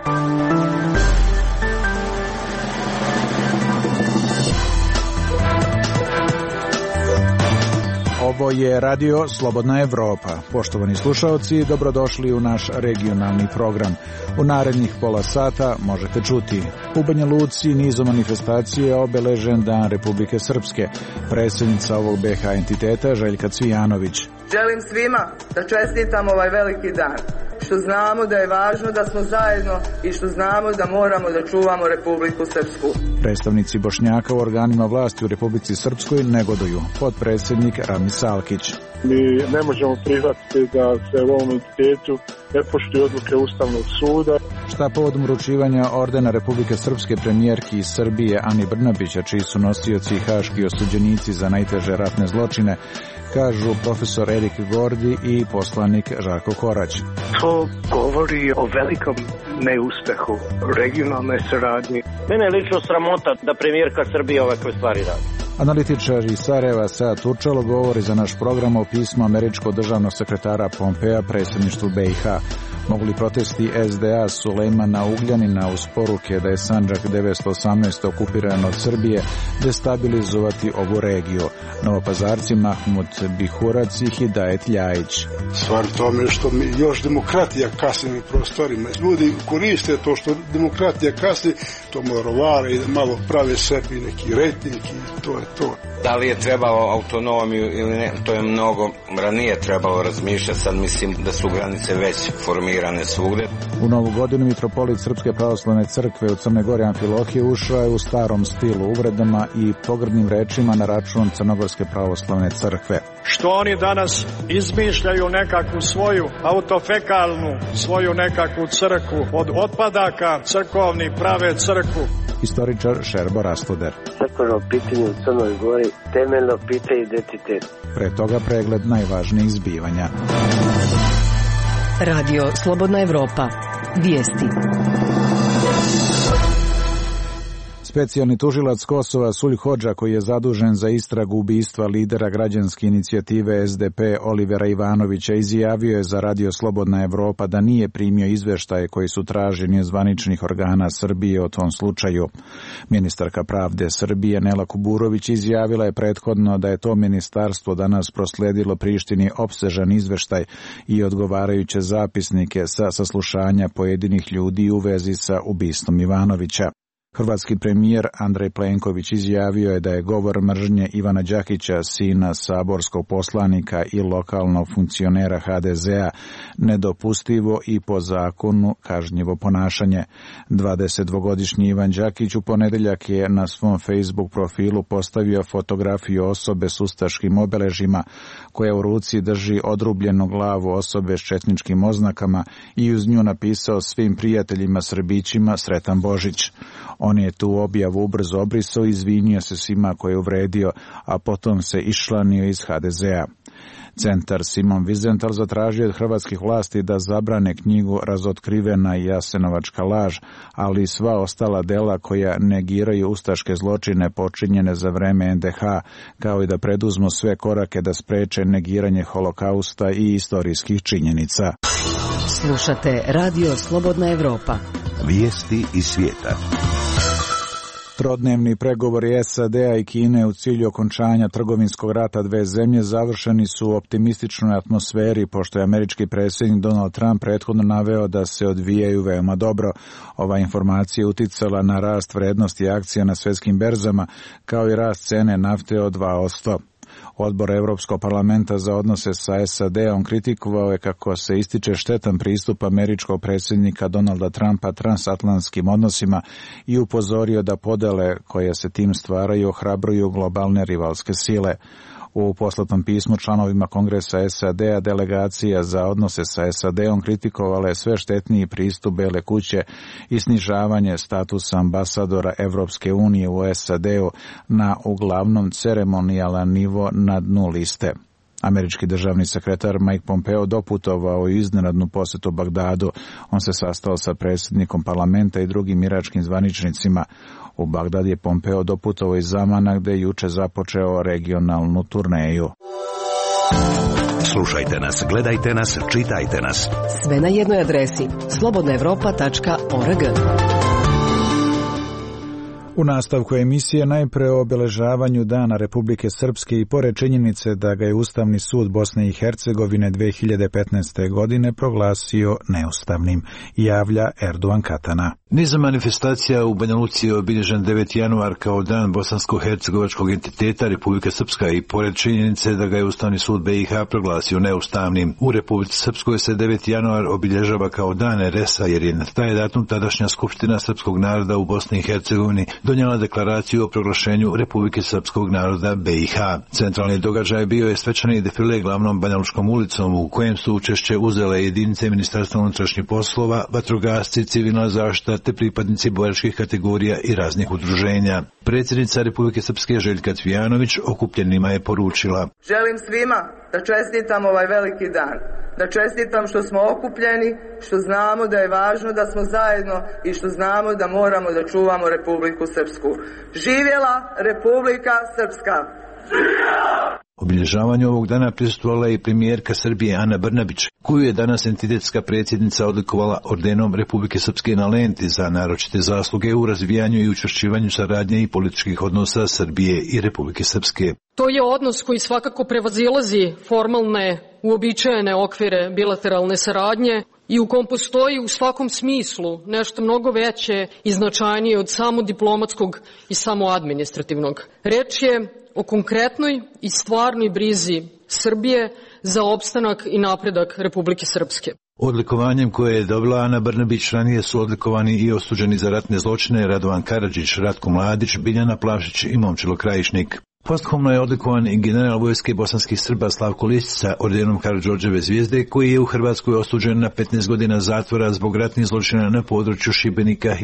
Ovo je Radio Slobodna Evropa. Poštovani slušaoci, dobrodošli u naš regionalni program. U narednih pola sata možete čuti: u Banja Luci nizom manifestacije je obeležen Dan Republike Srpske. Predsjednica ovog BiH entiteta Željka Cvijanović. Želim svima da čestitam ovaj veliki dan, što znamo da je važno da smo zajedno i što znamo da moramo da čuvamo Republiku Srpsku. Predstavnici Bošnjaka u organima vlasti u Republici Srpskoj negoduju. Potpredsjednik Ramis Alkić. Mi ne možemo prihvatiti da se u ovom entitetu ne poštuju odluke Ustavnog suda. Šta povodom uručivanja ordena Republike Srpske premijerki iz Srbije Ani Brnabića, čiji su nosioci haški osuđenici za najteže ratne zločine, kažu profesor Erik Gordi i poslanik Žarko Korać. To govori o velikom neuspehu regionalne saradnje. Mene je lično sramota da premijerka Srbije ovakve stvari radi. Analitičar iz Sarajeva Sead Turčalo govori za naš program o pismu američkog državnog sekretara Pompea predsjedništvu BiH. Mogu li protesti SDA Sulejmana Ugljanina uz poruke da je Sandžak 1918. okupiran od Srbije destabilizovati ovu regiju? Novopazarci Mahmud Bihurac i Hidajet Ljajić. Stvar tome što mi još demokratija kasni na prostorima. Ljudi koriste to što demokratija kasni, to malo rovara i malo prave sebi neki rejting i to je to. Da li je trebalo autonomiju ili ne, to je mnogo ranije trebalo razmišljati, sad mislim da su granice već formirane svugde. U novu godinu mitropolit Srpske pravoslavne crkve u Crnoj Gori Amfilohije ušao je u starom stilu, uvredama i pogrdnim rečima na račun Crnogorske pravoslavne crkve. Što oni danas izmišljaju nekakvu svoju autofekalnu, svoju nekakvu crkvu, od otpadaka crkovnih prave crkvu. Istoričar Šerbo Rastuder. Crkveno pitanje u Crnoj Gori temeljno pitanje identitet. Pre toga pregled najvažnijih zbivanja. Radio Slobodna Evropa. Vijesti. Specijalni tužilac Kosova Sulj Hodža, koji je zadužen za istragu ubistva lidera građanske inicijative SDP Olivera Ivanovića, izjavio je za Radio Slobodna Evropa da nije primio izveštaje koji su traženi od zvaničnih organa Srbije o tom slučaju. Ministarka pravde Srbije Nela Kuburović izjavila je prethodno da je to ministarstvo danas prosledilo Prištini opsežan izveštaj i odgovarajuće zapisnike sa saslušanja pojedinih ljudi u vezi sa ubistvom Ivanovića. Hrvatski premijer Andrej Plenković izjavio je da je govor mržnje Ivana Đakića, sina saborskog poslanika i lokalnog funkcionera HDZ-a, nedopustivo i po zakonu kažnjivo ponašanje. 22-godišnji Ivan Đakić u ponedjeljak je na svom Facebook profilu postavio fotografiju osobe s ustaškim obeležima, koja u ruci drži odrubljenu glavu osobe s četničkim oznakama i uz nju napisao svim prijateljima Srbićima Sretan Božić. On je tu objavu ubrzo obrisao i izvinio se svima koje je uvredio, a potom se iščlanio iz HDZ-a. Centar Simon Wiesenthal zatražio od hrvatskih vlasti da zabrane knjigu Razotkrivena jasenovačka laž, ali i sva ostala dela koja negiraju ustaške zločine počinjene za vreme NDH, kao i da preduzmu sve korake da spreče negiranje holokausta i istorijskih činjenica. Slušate Radio Slobodna Evropa. Vijesti iz svijeta. Trodnevni pregovori SAD-a i Kine u cilju okončanja trgovinskog rata dve zemlje završeni su u optimističnoj atmosferi, pošto je američki predsjednik Donald Trump prethodno naveo da se odvijaju veoma dobro. Ova informacija je uticala na rast vrednosti akcija na svjetskim berzama, kao i rast cene nafte od 2%. Odbor Evropskog parlamenta za odnose sa SAD-om kritikovao je kako se ističe štetan pristup američkog predsjednika Donalda Trumpa transatlantskim odnosima i upozorio da podele koje se tim stvaraju ohrabruju globalne rivalske sile. U poslatom pismu članovima Kongresa SAD-a delegacija za odnose sa SAD-om kritikovala je sve štetniji pristup Bele kuće i snižavanje statusa ambasadora Evropske unije u SAD-u na uglavnom ceremonijalan nivo na dnu liste. Američki državni sekretar Mike Pompeo doputovao i iznenadnu posjetu Bagdadu. On se sastao sa predsjednikom parlamenta i drugim iračkim zvaničnicima. U Bagdad je Pompeo doputovao iz Zamana, gde je juče započeo regionalnu turneju. Slušajte nas, gledajte nas, čitajte nas. Sve na jednoj adresi slobodnaevropa.org. U nastavku emisije najpre o obeležavanju Dana Republike Srpske i pored činjenice da ga je Ustavni sud Bosne i Hercegovine 2015. godine proglasio neustavnim, javlja Erdogan Katana. Niz manifestacija u Banja Luci je obilježen 9. januar kao dan bosansko-hercegovačkog entiteta Republike Srpska i pored činjenice da ga je Ustavni sud BiH proglasio neustavnim. U Republici Srpskoj se 9. januar obilježava kao dan RS-a jer je na taj datum tadašnja Skupština srpskog naroda u Bosni i Hercegovini donijela deklaraciju o proglašenju Republike Srpskog naroda BiH. Centralni događaj bio je svečani defile glavnom Banjalučkom ulicom u kojem su učešće uzele jedinice Ministarstva unutrašnjih poslova, vatrogasci, civilna zaštita te pripadnici boračkih kategorija i raznih udruženja. Predsjednica Republike Srpske Željka Cvijanović okupljenima je poručila: Želim svima da čestitam ovaj veliki dan. Da čestitam što smo okupljeni, što znamo da je važno da smo zajedno i što znamo da moramo da čuvamo Republiku Srpsku. Živjela Republika Srpska! Živjela! Obilježavanju ovog dana prisustvovala je i premijerka Srbije Ana Brnabić, koju je danas entitetska predsjednica odlikovala ordenom Republike Srpske na lenti za naročite zasluge u razvijanju i učvršćivanju saradnje i političkih odnosa Srbije i Republike Srpske. To je odnos koji svakako prevazilazi formalne, uobičajene okvire bilateralne saradnje i u kom postoji u svakom smislu nešto mnogo veće i značajnije od samo diplomatskog i samo administrativnog. Reč je o konkretnoj i stvarnoj brizi Srbije za opstanak i napredak Republike Srpske. Odlikovanjem koje je dobila Ana Brnabić ranije su odlikovani i osuđeni za ratne zločine Radovan Karadžić, Ratko Mladić, Biljana Plavšić i Momčilo Krajišnik. Posthumno je odlikovan i general vojske bosanskih Srba Slavko Listica ordenom Karađorđeve zvijezde, koji je u Hrvatskoj osuđen na 15 godina zatvora zbog ratnih zločina na području Šibenika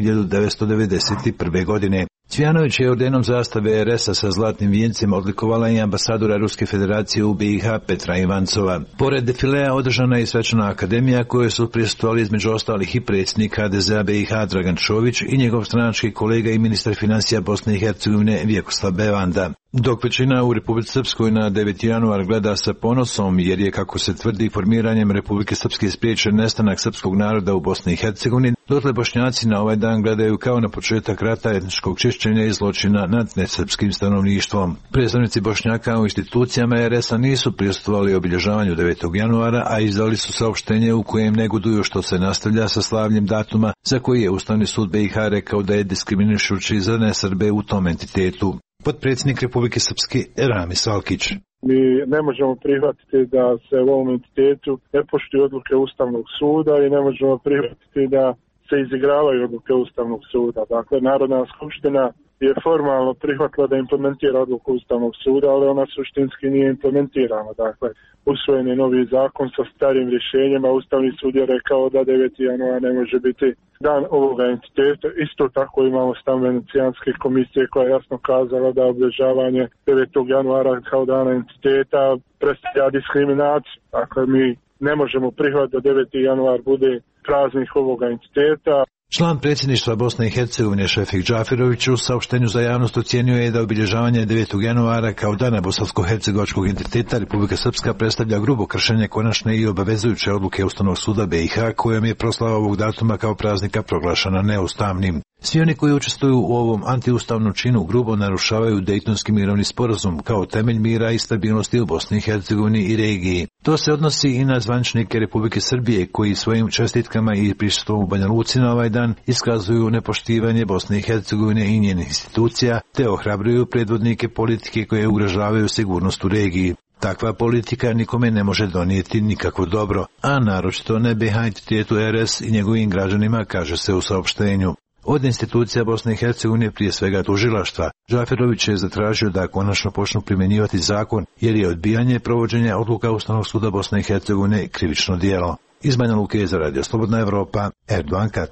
1991. godine. Cvijanović je ordenom zastave RS-a sa zlatnim vijencem odlikovala i ambasadora Ruske federacije u BiH Petra Ivancova. Pored defilea održana je i svečana akademija kojoj su prisustvovali između ostalih i predsjednik HDZ-a BiH Dragan Čović i njegov stranački kolega i ministar financija Bosne i Hercegovine Vjekoslav Bevanda. Dok većina u Republici Srpskoj na 9. januar gleda sa ponosom jer je, kako se tvrdi, formiranjem Republike Srpske spriječen nestanak srpskog naroda u Bosni i Hercegovini, dotle Bošnjaci na ovaj dan gledaju kao na početak rata etničkog čišćenja i zločina nad nesrpskim stanovništvom. Predstavnici Bošnjaka u institucijama RS-a nisu prisustvovali obilježavanju 9. januara, a izdali su saopštenje u kojem negoduju što se nastavlja sa slavljem datuma za koji je Ustavni sud BiH rekao da je diskriminišući za nesrbe u tom entitetu. Potpredsjednik Republike Srpske Ramis Alkić: Mi ne možemo prihvatiti da se u ovom entitetu ne poštuju odluke Ustavnog suda i ne možemo prihvatiti da se izigravaju odluke Ustavnog suda. Dakle, Narodna skupština je formalno prihvatila da implementira odluku Ustavnog suda, ali ona suštinski nije implementirana. Dakle, usvojen je novi zakon sa starim rješenjima. Ustavni sud je rekao da 9. januar ne može biti dan ovoga entiteta. Isto tako imamo stav Venecijanske komisije koja je jasno kazala da obilježavanje 9. januara kao dana entiteta predstavlja diskriminaciju. Dakle, mi ne možemo prihvatiti da 9. januar bude praznik ovoga entiteta. Član predsjedništva Bosne i Hercegovine Šefik Džafirović u saopštenju za javnost ocijenio je da obilježavanje 9. januara kao dana bosansko-hercegovačkog entiteta Republika Srpska predstavlja grubo kršenje konačne i obavezujuće odluke Ustavnog suda BiH kojom je proslava ovog datuma kao praznika proglašena neustavnim. Svi oni koji učestvuju u ovom antiustavnom činu grubo narušavaju Dejtonski mirovni sporazum kao temelj mira i stabilnosti u Bosni i Hercegovini i regiji. To se odnosi i na zvaničnike Republike Srbije koji svojim čestitkama i prisustvom u Banja Luci na ovaj dan iskazuju nepoštivanje Bosne i Hercegovine i njenih institucija te ohrabruju predvodnike politike koje ugrožavaju sigurnost u regiji. Takva politika nikome ne može donijeti nikakvo dobro, a naročito ne BiH entitetu RS i njegovim građanima, kaže se u saopštenju. Od institucija Bosne i Hercegovine, prije svega tužilaštva, Džafirović je zatražio da konačno počnu primjenjivati zakon, jer je odbijanje provođenja odluka Ustavnog suda Bosne i Hercegovine krivično djelo. Iz Banja Luke za Radio Slobodna Evropa, Erdogan Katana.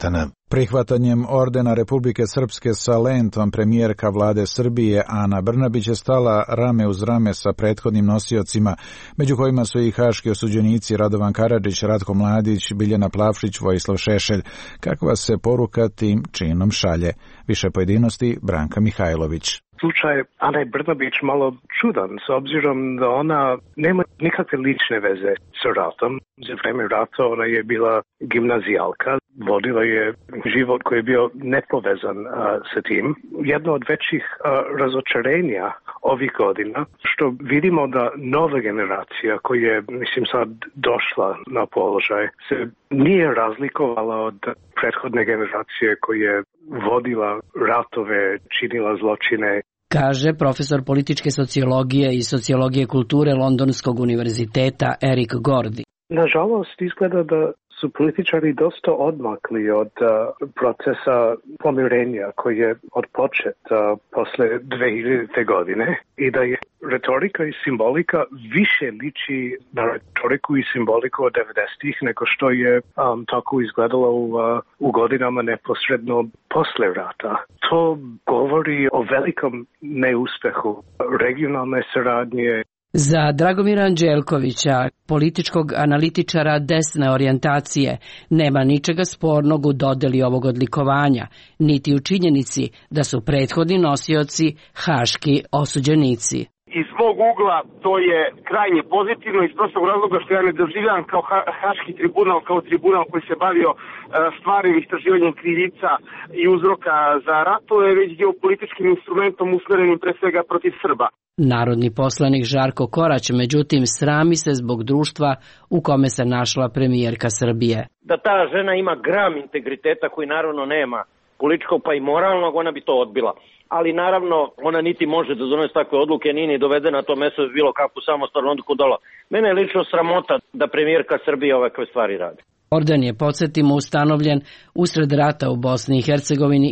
Prihvatanjem ordena Republike Srpske sa lentom premijerka vlade Srbije Ana Brnabić je stala rame uz rame sa prethodnim nosiocima, među kojima su i haški osuđenici Radovan Karadžić, Ratko Mladić, Biljana Plavšić, Vojislav Šešelj. Kakva se poruka tim činom šalje? Više pojedinosti Branka Mihajlović. Slučaj Ane Brnabić malo čudan, s obzirom da ona nema nikakve lične veze sa ratom. Za vreme rata ona je bila gimnazijalka, vodila je život koji je bio nepovezan sa tim. Jedno od većih razočarenja ovih godina, što vidimo da nova generacija koja je, sad došla na položaj, se nije razlikovala od prethodne generacije koja je vodila ratove, činila zločine. Kaže profesor političke sociologije i sociologije kulture Londonskog univerziteta Eric Gordy. Nažalost, izgleda da su političari dosta odmakli od procesa pomirenja koji je odpočet posle 2000. godine i da je retorika i simbolika više liči na retoriku i simboliku od 90-ih nego što je tako izgledalo u godinama neposredno posle rata. To govori o velikom neuspehu regionalne saradnje. Za Dragomira Anđelkovića, političkog analitičara desne orijentacije, nema ničega spornog u dodeli ovog odlikovanja, niti u činjenici da su prethodni nosioci haški osuđenici. Iz mog ugla to je krajnje pozitivno iz prostog razloga što ja ne doživljam kao haški tribunal, kao tribunal koji se bavio stvarnim istraživanjem krivica i uzroka za ratove, već geopolitičkim instrumentom usmerenim pre svega protiv Srba. Narodni poslanik Žarko Korać, međutim, srami se zbog društva u kome se našla premijerka Srbije. Da ta žena ima gram integriteta koji naravno nema političkog pa i moralnog, ona bi to odbila. Ali naravno ona niti može da donese takve odluke, nije ni dovedena na to mesto bilo kakvu samostalnu odluku dola. Mene je lično sramota da premijerka Srbije ovakve stvari radi. Orden je, podsjetimo, ustanovljen usred rata u Bosni i Hercegovini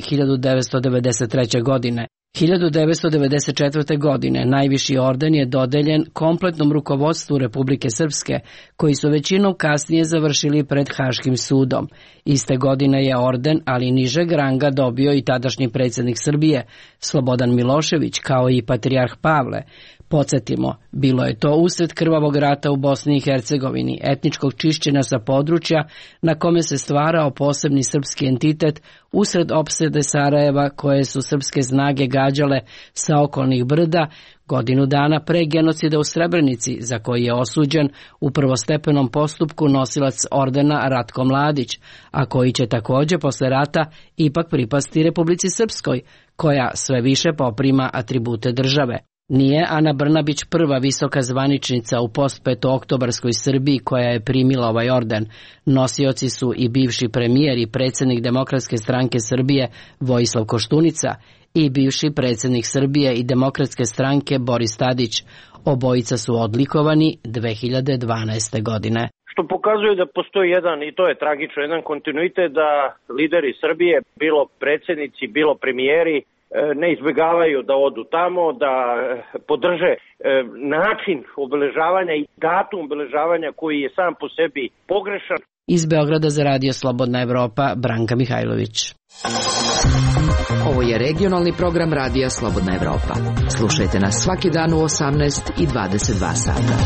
1993. godine. 1994. godine najviši orden je dodeljen kompletnom rukovodstvu Republike Srpske, koji su većinom kasnije završili pred Haškim sudom. Iste godine je orden, ali nižeg ranga, dobio i tadašnji predsjednik Srbije, Slobodan Milošević, kao i patrijarh Pavle. Podsjetimo, bilo je to usred krvavog rata u Bosni i Hercegovini, etničkog čišćenja sa područja na kome se stvarao posebni srpski entitet usred opsade Sarajeva koje su srpske snage gađale sa okolnih brda godinu dana pre genocida u Srebrenici, za koji je osuđen u prvostepenom postupku nosilac ordena Ratko Mladić, a koji će također posle rata ipak pripasti Republici Srpskoj, koja sve više poprima atribute države. Nije Ana Brnabić prva visoka zvaničnica u post-petooktobarskoj Srbiji koja je primila ovaj orden. Nosioci su i bivši premijer i predsjednik Demokratske stranke Srbije Vojislav Koštunica i bivši predsjednik Srbije i Demokratske stranke Boris Tadić. Obojica su odlikovani 2012. godine. Što pokazuje da postoji jedan, i to je tragično, jedan kontinuitet da lideri Srbije, bilo predsjednici, bilo premijeri, ne izbjegavaju da odu tamo, da podrže način obeležavanja i datum obeležavanja koji je sam po sebi pogrešan. Iz Beograda za Radio Slobodna Evropa, Branka Mihajlović. Ovo je regionalni program Radija Slobodna Evropa. Slušajte nas svaki dan u 18 i 22 sata.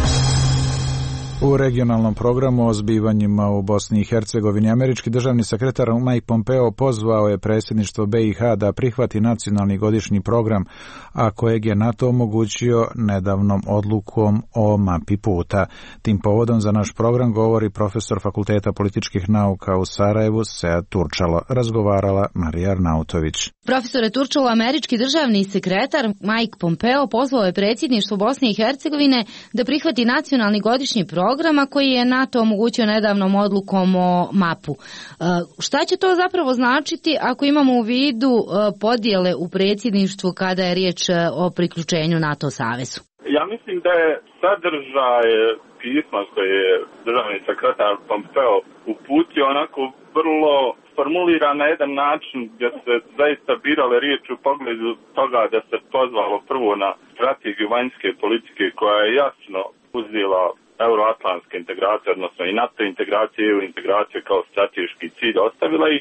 U regionalnom programu o zbivanjima u Bosni i Hercegovini američki državni sekretar Mike Pompeo pozvao je predsjedništvo BiH da prihvati nacionalni godišnji program, a kojeg je NATO omogućio nedavnom odlukom o mapi puta. Tim povodom za naš program govori profesor Fakulteta političkih nauka u Sarajevu Sead Turčalo. Razgovarala Marija Arnautović. Profesore Turčalo, američki državni sekretar Mike Pompeo pozvao je predsjedništvo Bosne i Hercegovine da prihvati nacionalni godišnji programa koji je NATO omogućio nedavnom odlukom o mapu. Šta će to zapravo značiti ako imamo u vidu podjele u predsjedništvu kada je riječ o priključenju NATO savezu? Ja mislim da je sadržaj pisma koje je državni sekretar Pompeo uputio onako vrlo formuliran na jedan način gdje se zaista birale riječi u pogledu toga da se pozvalo prvo na strategiju vanjske politike koja je jasno uzela euroatlantske integracije, odnosno i NATO integracije, EU integracije kao strateški cilj ostavila i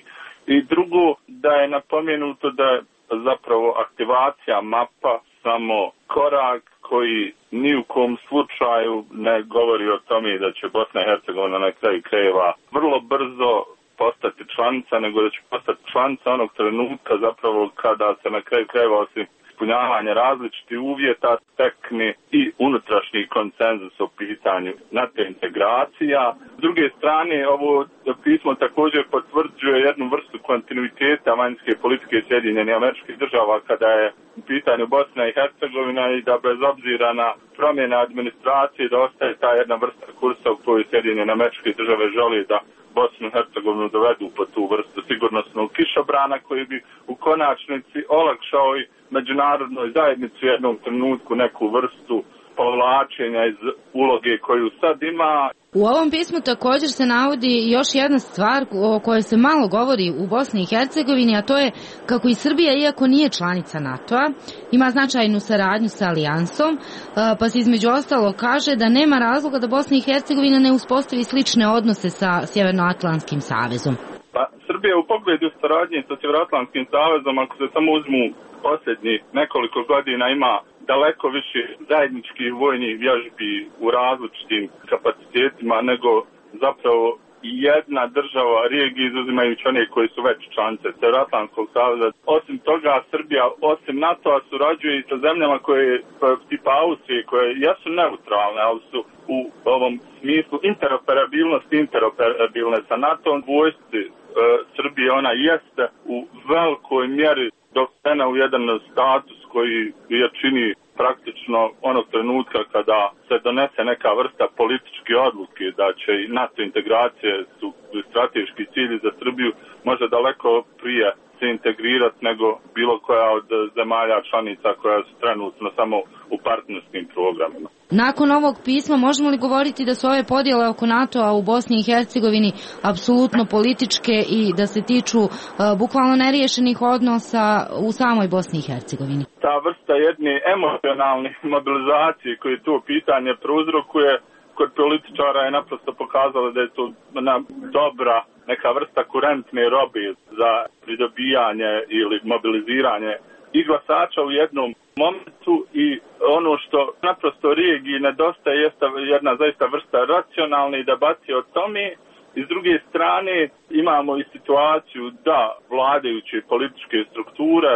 I drugo, da je napomenuto da je zapravo aktivacija MAP-a samo korak koji ni u kom slučaju ne govori o tome da će Bosna i Hercegovina na kraju krajeva vrlo brzo postati članica, nego da će postati članica onog trenutka zapravo kada se na kraju krajeva osim ispunjavanja različitih uvjeta stekne i unutrašnji konsenzus o pitanju NATO integracija. S druge strane, ovo pismo također potvrđuje jednu vrstu kontinuiteta vanjske politike Sjedinjenih Američkih Država kada je u pitanju Bosna i Hercegovina i da bez obzira na promjene administracije da ostaje ta jedna vrsta kursa u kojoj Sjedinjene Američke Države želi da Bosnu i Hercegovinu dovedu po tu vrstu sigurnosnog kišobrana koji bi u konačnici olakšao i međunarodnoj zajednici u jednom trenutku neku vrstu povlačenja iz uloge koju sad ima. U ovom pismu također se navodi još jedna stvar o kojoj se malo govori u Bosni i Hercegovini, a to je kako i Srbija, iako nije članica NATO-a, ima značajnu saradnju sa Alijansom, pa se između ostalo kaže da nema razloga da Bosna i Hercegovina ne uspostavi slične odnose sa Sjevernoatlantskim savezom. Pa, Srbija u pogledu saradnje sa Sjevernoatlantskim savezom, ako se samo uzmu posljednjih nekoliko godina, ima daleko više zajedničkih vojnih vježbi u različitim kapacitetima nego zapravo jedna država regije, izuzimajući one koji su već članice Sjevernoatlantskog saveza. Osim toga, Srbija, osim NATO-a, surađuje i sa zemljama koje, tipa Austrije, koje jesu neutralne, ali su u ovom smislu interoperabilne sa NATO-om. Vojsci Srbije ona jeste u velikoj mjeri dovedena u jedan status koji je čini praktično onog trenutka kada se donese neka vrsta političke odluke da će i NATO integracije su strateški cilj za Srbiju, može daleko prije se integrirati nego bilo koja od zemalja članica koja su trenutno samo u partnerskim programima. Nakon ovog pisma možemo li govoriti da su ove podjele oko NATO-a u Bosni i Hercegovini apsolutno političke i da se tiču bukvalno neriješenih odnosa u samoj Bosni i Hercegovini? Ta vrsta jedne emocionalne mobilizacije koje to pitanje prouzrokuje kod političara je naprosto pokazalo da je to dobra neka vrsta kurentne robe za pridobijanje ili mobiliziranje i glasača u jednom momentu i ono što naprosto regiji nedostaje jeste jedna zaista vrsta racionalne debate o tome. I s druge strane imamo i situaciju da vladajuće političke strukture,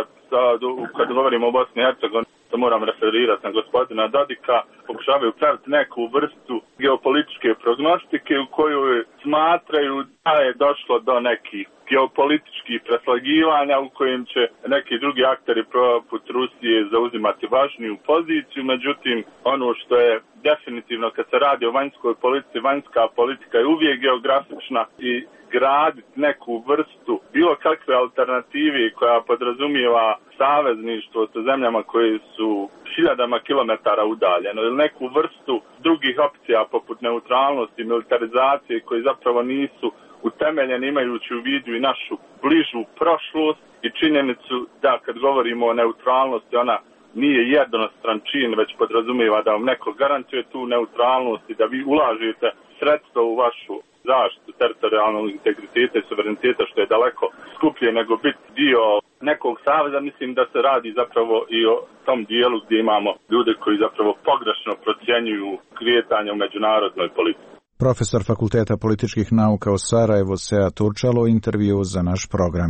kad govorimo o Bosni i Hercegovini, to moram referirati na gospodina Dodika, pokušavaju praviti neku vrstu geopolitičke prognostike u kojoj smatraju da je došlo do nekih geopolitičkih preslagivanja u kojem će neki drugi akteri poput Rusije zauzimati važniju poziciju. Međutim, ono što je definitivno kad se radi o vanjskoj politici, vanjska politika je uvijek geografična i graditi neku vrstu bilo kakve alternative koja podrazumijeva savezništvo sa zemljama koje su hiljadama kilometara udaljeno ili neku vrstu drugih opcija poput neutralnosti, militarizacije koji zapravo nisu utemeljeni imajući u vidu i našu bližu prošlost i činjenicu da kad govorimo o neutralnosti ona nije jednostran čin, već podrazumijeva da vam neko garantuje tu neutralnost i da vi ulažete sredstvo u vašu zaštitu teritorijalnog integriteta i suvereniteta, što je daleko skuplje nego biti dio nekog saveza. Mislim da se radi zapravo i o tom dijelu gdje imamo ljude koji zapravo pogrešno procjenjuju kretanje u međunarodnoj politici. Profesor Fakulteta političkih nauka u Sarajevu Sead Turčalo u intervju za naš program.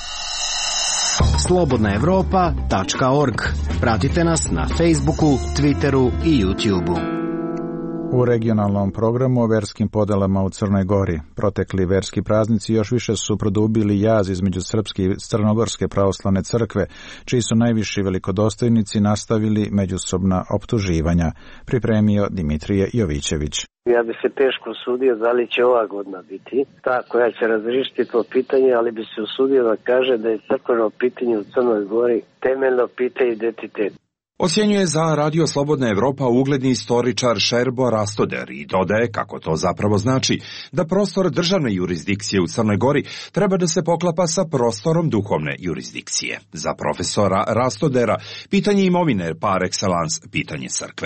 Slobodnaevropa.org. Pratite nas na Facebooku, Twitteru i YouTubeu. U regionalnom programu o verskim podelama u Crnoj Gori. Protekli verski praznici još više su produbili jaz između srpske i crnogorske pravoslavne crkve, čiji su najviši velikodostojnici nastavili međusobna optuživanja. Pripremio Dimitrije Jovićević. Ja bi se teško usudio da li će ova godina biti ta koja će razriješiti to pitanje, ali bi se usudio da kaže da je crkveno pitanje u Crnoj Gori temeljno pitanje identitet. Ocjenjuje za Radio Slobodna Evropa ugledni istoričar Šerbo Rastoder i dodaje kako to zapravo znači da prostor državne jurisdikcije u Crnoj Gori treba da se poklapa sa prostorom duhovne jurisdikcije. Za profesora Rastodera pitanje imovine par excellence pitanje crkve.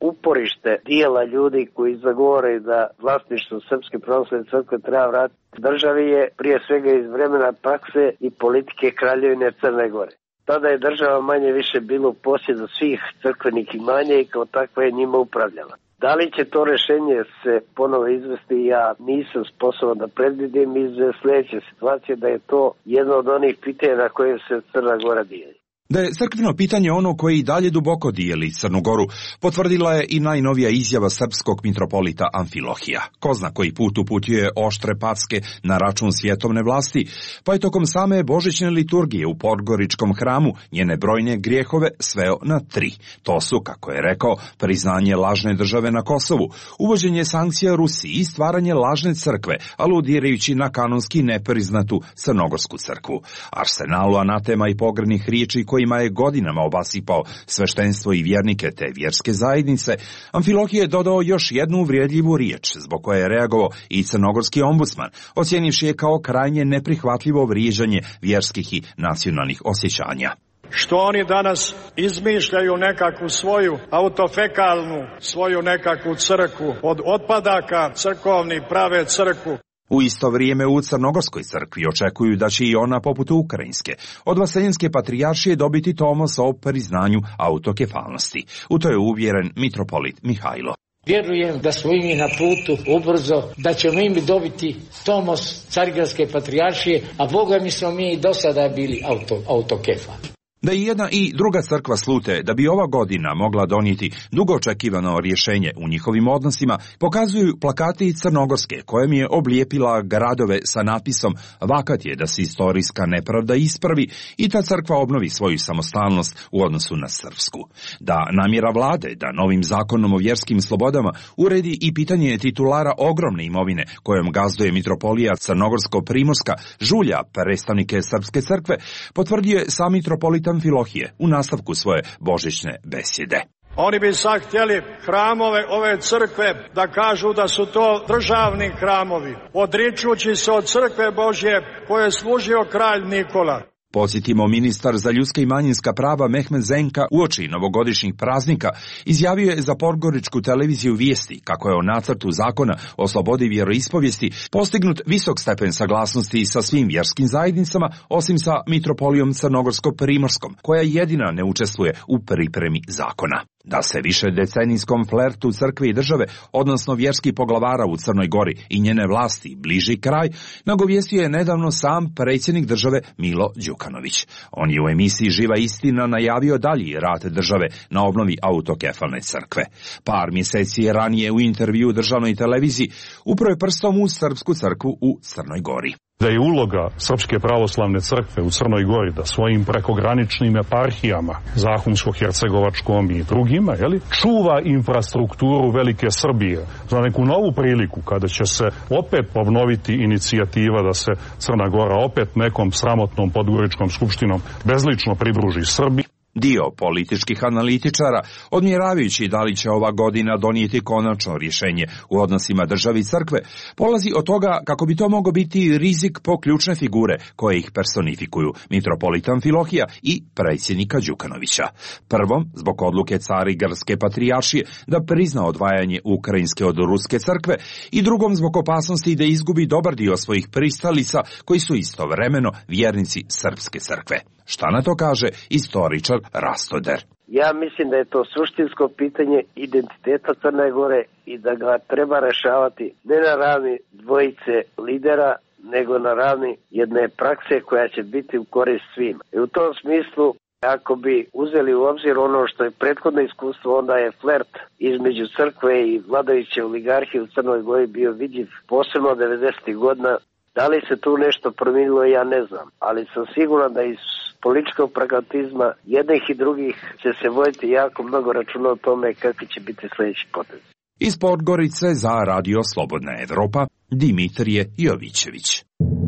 uporište dijela ljudi koji zagovaraju da vlasništvo Srpske pravoslavne crkve treba vratiti državi je prije svega iz vremena prakse i politike Kraljevine Crne Gore. Tada je država manje više bila u posjedu svih crkvenih imanja i kao takva je njima upravljala. Da li će to rešenje se ponovo izvesti, ja nisam sposoban da predvidim iz sljedeće situacije da je to jedno od onih pitanja na koje se Crna Gora dijeli. Da je crkveno pitanje ono koje i dalje duboko dijeli Crnu Goru, potvrdila je i najnovija izjava srpskog mitropolita Amfilohija. Ko zna koji put uputio oštre packe na račun svjetovne vlasti, pa je tokom same božićne liturgije u Podgoričkom hramu njene brojne grijehove sveo na 3. To su, kako je rekao, priznanje lažne države na Kosovu, uvođenje sankcija Rusiji i stvaranje lažne crkve, aludirajući na kanonski nepriznatu crnogorsku crkvu. Arsenalu anatema i pogrdnih riječi kojima je godinama obasipao sveštenstvo i vjernike te vjerske zajednice, Amfilohije je dodao još jednu uvrijedljivu riječ, zbog koje je reagovao i crnogorski ombudsman, ocjenivši je kao krajnje neprihvatljivo vrijeđanje vjerskih i nacionalnih osjećanja. Što oni danas izmišljaju nekakvu svoju autofekalnu, svoju nekakvu crkvu, od otpadaka crkovni prave crkvu. U isto vrijeme u Crnogorskoj crkvi očekuju da će i ona, poput ukrajinske, od Vaseljenske patrijaršije dobiti tomos o priznanju autokefalnosti. U to je uvjeren mitropolit Mihajlo. Vjerujem da smo i mi na putu ubrzo, da ćemo i mi dobiti tomos Carigradske patrijaršije, a Boga mi smo mi i do sada bili autokefalni. Da i jedna i druga crkva slute da bi ova godina mogla donijeti dugo očekivano rješenje u njihovim odnosima, pokazuju plakati crnogorske kojem je oblijepila gradove sa natpisom "Vakat je da se istorijska nepravda ispravi i ta crkva obnovi svoju samostalnost u odnosu na srpsku". Da namjera vlade da novim zakonom o vjerskim slobodama uredi i pitanje titulara ogromne imovine kojom gazduje mitropolija Crnogorsko-Primorska žulja predstavnike srpske crkve, potvrdio je sam mitropolit Amfilohije u nastavku svoje božićne besjede. Oni bi sad htjeli hramove ove crkve da kažu da su to državni hramovi, odričući se od crkve Božje koje je služio kralj Nikola. Podsjetimo, ministar za ljudska i manjinska prava Mehmed Zenka uoči novogodišnjih praznika izjavio je za Podgoričku televiziju Vijesti kako je o nacrtu zakona o slobodi vjeroispovijesti postignut visok stepen saglasnosti sa svim vjerskim zajednicama, osim sa mitropolijom Crnogorsko-Primorskom, koja jedina ne učestvuje u pripremi zakona. Da se više decenijskom flertu crkve i države, odnosno vjerskih poglavara u Crnoj Gori i njene vlasti bliži kraj, nagovijestio je nedavno sam predsjednik države Milo Đukanović. On je u emisiji Živa istina najavio dalji rad države na obnovi autokefalne crkve. Par mjeseci ranije u intervju državnoj televiziji upro je prstom u srpsku crkvu u Crnoj Gori. Da je uloga Srpske pravoslavne crkve u Crnoj Gori da svojim prekograničnim eparhijama, Zahumsko-Hercegovačkom i drugima, čuva infrastrukturu Velike Srbije za neku novu priliku kada će se opet obnoviti inicijativa da se Crna Gora opet nekom sramotnom podgoričkom skupštinom bezlično pridruži Srbiji. Dio političkih analitičara, odmjeravajući da li će ova godina donijeti konačno rješenje u odnosima državi i crkve, polazi od toga kako bi to mogao biti rizik po ključne figure koje ih personifikuju, mitropolit Amfilohija i predsjednika Đukanovića. Prvom, zbog odluke Carigradske patrijaršije da prizna odvajanje ukrajinske od ruske crkve, i drugom zbog opasnosti da izgubi dobar dio svojih pristalica koji su istovremeno vjernici srpske crkve. Šta na to kaže istoričar Rastoder? Ja mislim da je to suštinsko pitanje identiteta Crne Gore i da ga treba rešavati ne na ravni dvojice lidera, nego na ravni jedne prakse koja će biti u korist svima. I u tom smislu, ako bi uzeli u obzir ono što je prethodno iskustvo, onda je flert između crkve i vladajuće oligarhije u Crnoj Gori bio vidljiv posebno 90. godina. Da li se tu nešto promijenilo, ja ne znam, ali sam siguran da iz političkog pragmatizma jednih i drugih će se voditi jako mnogo računa o tome kakvi će biti sljedeći potez. Iz Podgorice za Radio Slobodna Evropa, Dimitrije Jovićević.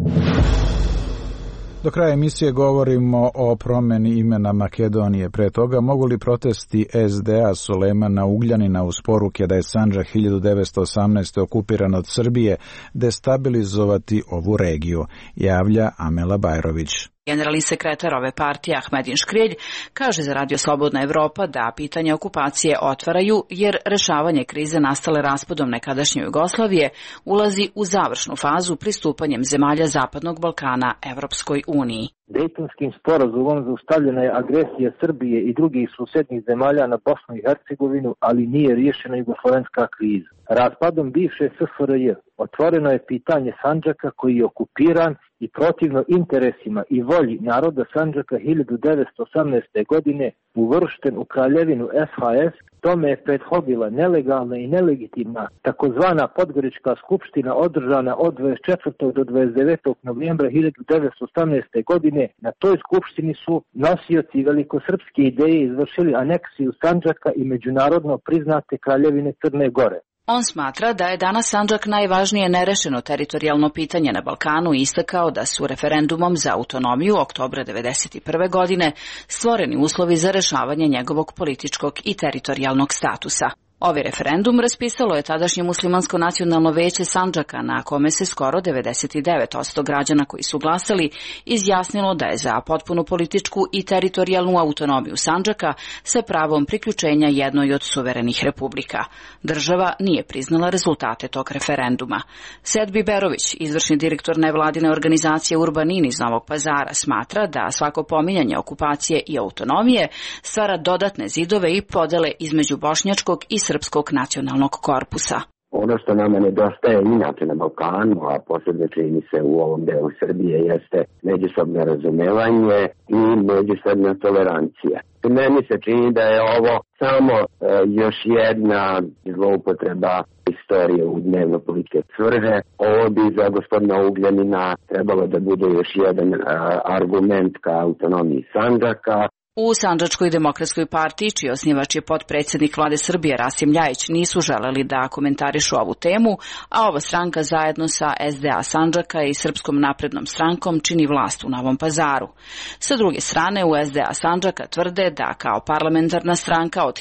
Do kraja emisije govorimo o promjeni imena Makedonije. Pre toga, mogu li protesti SDA Sulejmana Ugljanina uz poruke da je Sandžak 1918. okupiran od Srbije destabilizovati ovu regiju, javlja Amela Bajrović. Generalni sekretar ove partije Ahmedin Škrijelj kaže za Radio Slobodna Evropa da pitanje okupacije otvaraju jer rešavanje krize nastale raspadom nekadašnje Jugoslavije ulazi u završnu fazu pristupanjem zemalja Zapadnog Balkana Evropskoj uniji. Dejtonskim sporazumom zaustavljena je agresija Srbije i drugih susednih zemalja na Bosnu i Hercegovinu, ali nije riješena jugoslovenska kriza. Raspadom bivše SFRJ otvoreno je pitanje Sandžaka koji je okupiran i protivno interesima i volji naroda Sandžaka 1918. godine uvršten u kraljevinu SHS. Tome je prethodila nelegalna i nelegitimna takozvana Podgorička skupština održana od 24. do 29. novembra 1918. godine. Na toj skupštini su nosioci velikosrpske ideje izvršili aneksiju Sandžaka i međunarodno priznate kraljevine Crne Gore. On smatra da je danas Sandžak najvažnije nerešeno teritorijalno pitanje na Balkanu i istakao da su referendumom za autonomiju oktobra 1991. godine stvoreni uslovi za rešavanje njegovog političkog i teritorijalnog statusa. Ovaj referendum raspisalo je tadašnje muslimansko nacionalno veće Sandžaka, na kome se skoro 99% građana koji su glasali izjasnilo da je za potpunu političku i teritorijalnu autonomiju Sandžaka sa pravom priključenja jednoj od suverenih republika. Država nije priznala rezultate tog referenduma. Sedbi Berović, izvršni direktor nevladine organizacije Urbanin iz Novog Pazara, smatra da svako pominjanje okupacije i autonomije stvara dodatne zidove i podele između bošnjačkog i srpskog nacionalnog korpusa. Ono što nama nedostaje inače na Balkanu, a posebno čini se u ovom delu Srbije, jeste međusobno razumevanje i međusobna tolerancija. Meni se čini da je ovo samo još jedna zloupotreba istorije u dnevno-političke svrhe. Ovo bi za gospodina Ugljanina trebalo da bude još jedan argument ka autonomiji Sandžaka. U Sandžačkoj demokratskoj partiji, čiji osnivač je potpredsjednik vlade Srbije Rasim Ljajić, nisu želeli da komentarišu ovu temu, a ova stranka zajedno sa SDA Sandžaka i Srpskom naprednom strankom čini vlast u Novom Pazaru. Sa druge strane, u SDA Sandžaka tvrde da kao parlamentarna stranka od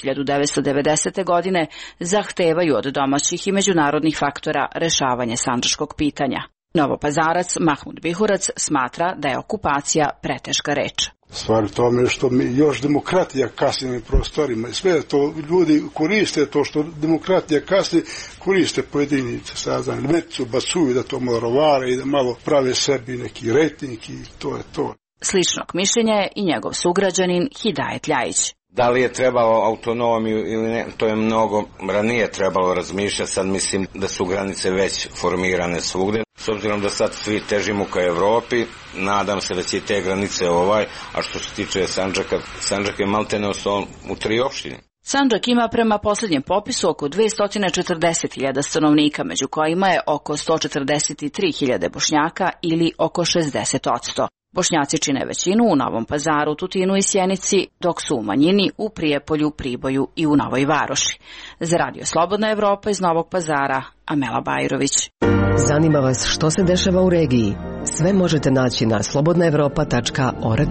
1990. godine zahtevaju od domaćih i međunarodnih faktora rešavanje sandžačkog pitanja. Novopazarac Mahmud Bihurac smatra da je okupacija preteška reč. Stvar u tome što mi još demokratija kasni na prostorima i sve to ljudi koriste, to što demokratija kasni, koriste pojedinice, sad mecu, bacuju da to malo rovare i da malo prave sebi neki rejting i to je to. Sličnog mišljenja je i njegov sugrađanin Hidajet Ljajić. Da li je trebalo autonomiju ili ne, to je mnogo ranije trebalo razmišljati, sad mislim da su granice već formirane svugde. S obzirom da sad svi težimo ka Evropi, nadam se da će te granice a što se tiče Sandžaka, Sandžak je maltene ostao u 3 opštine. Sandžak ima prema posljednjem popisu oko 240.000 stanovnika, među kojima je oko 143.000 Bošnjaka ili oko 60%. Bošnjaci čine većinu u Novom Pazaru, Tutinu i Sjenici, dok su u manjini u Prijepolju, Priboju i u Novoj Varoši. Za Radio Slobodna Evropa iz Novog Pazara, Amela Bajrović. Zanima vas što se dešava u regiji? Sve možete naći na slobodnaevropa.org.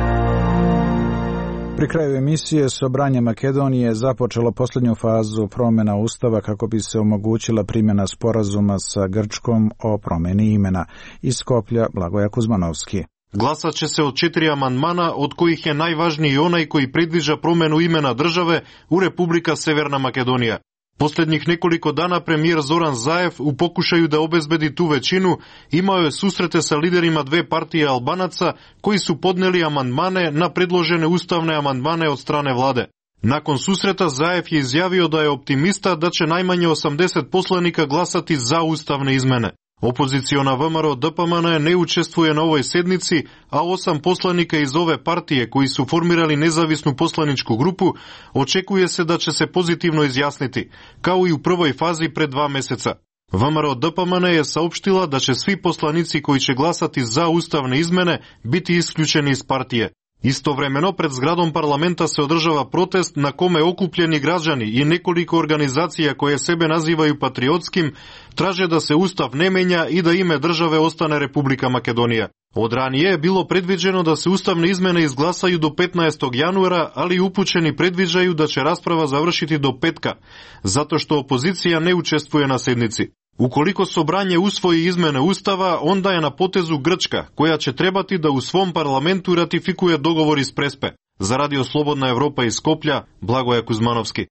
Pri kraju emisije Sobranje Makedonije započelo posljednju fazu promjena Ustava kako bi se omogućila primjena sporazuma sa Grčkom o promjeni imena. Iz Skoplja, Blagoja Kuzmanovski. Glasat će se od 4 amandmana, od kojih je najvažniji onaj koji predviđa promjenu imena države u Republika Severna Makedonija. Posljednjih nekoliko dana premijer Zoran Zaev u pokušaju da obezbedi tu većinu imao je susrete sa liderima 2 partije Albanaca koji su podneli amandmane na predložene ustavne amandmane od strane vlade. Nakon susreta Zaev je izjavio da je optimista da će najmanje 80 poslanika glasati za ustavne izmene. Opoziciona VMRO DPMN ne učestvuje na ovoj sednici, a 8 poslanika iz ove partije koji su formirali nezavisnu poslaničku grupu očekuje se da će se pozitivno izjasniti, kao i u prvoj fazi pred 2 meseca. VMRO DPMN je saopštila da će svi poslanici koji će glasati za ustavne izmene biti isključeni iz partije. Istovremeno pred zgradom parlamenta se održava protest na kome okupljeni građani i nekoliko organizacija koje sebe nazivaju patriotskim traže da se ustav ne menja i da ime države ostane Republika Makedonija. Od ranije je bilo predviđeno da se ustavne izmene izglasaju do 15. januara, ali upućeni predviđaju da će rasprava završiti do petka, zato što opozicija ne učestvuje na sednici. Ukoliko Sobranje usvoji izmene Ustava, onda je na potezu Grčka, koja će trebati da u svom parlamentu ratifikuje dogovor iz Prespe. Za Radio Slobodna Evropa iz Skoplja, Blagoje Kuzmanovski.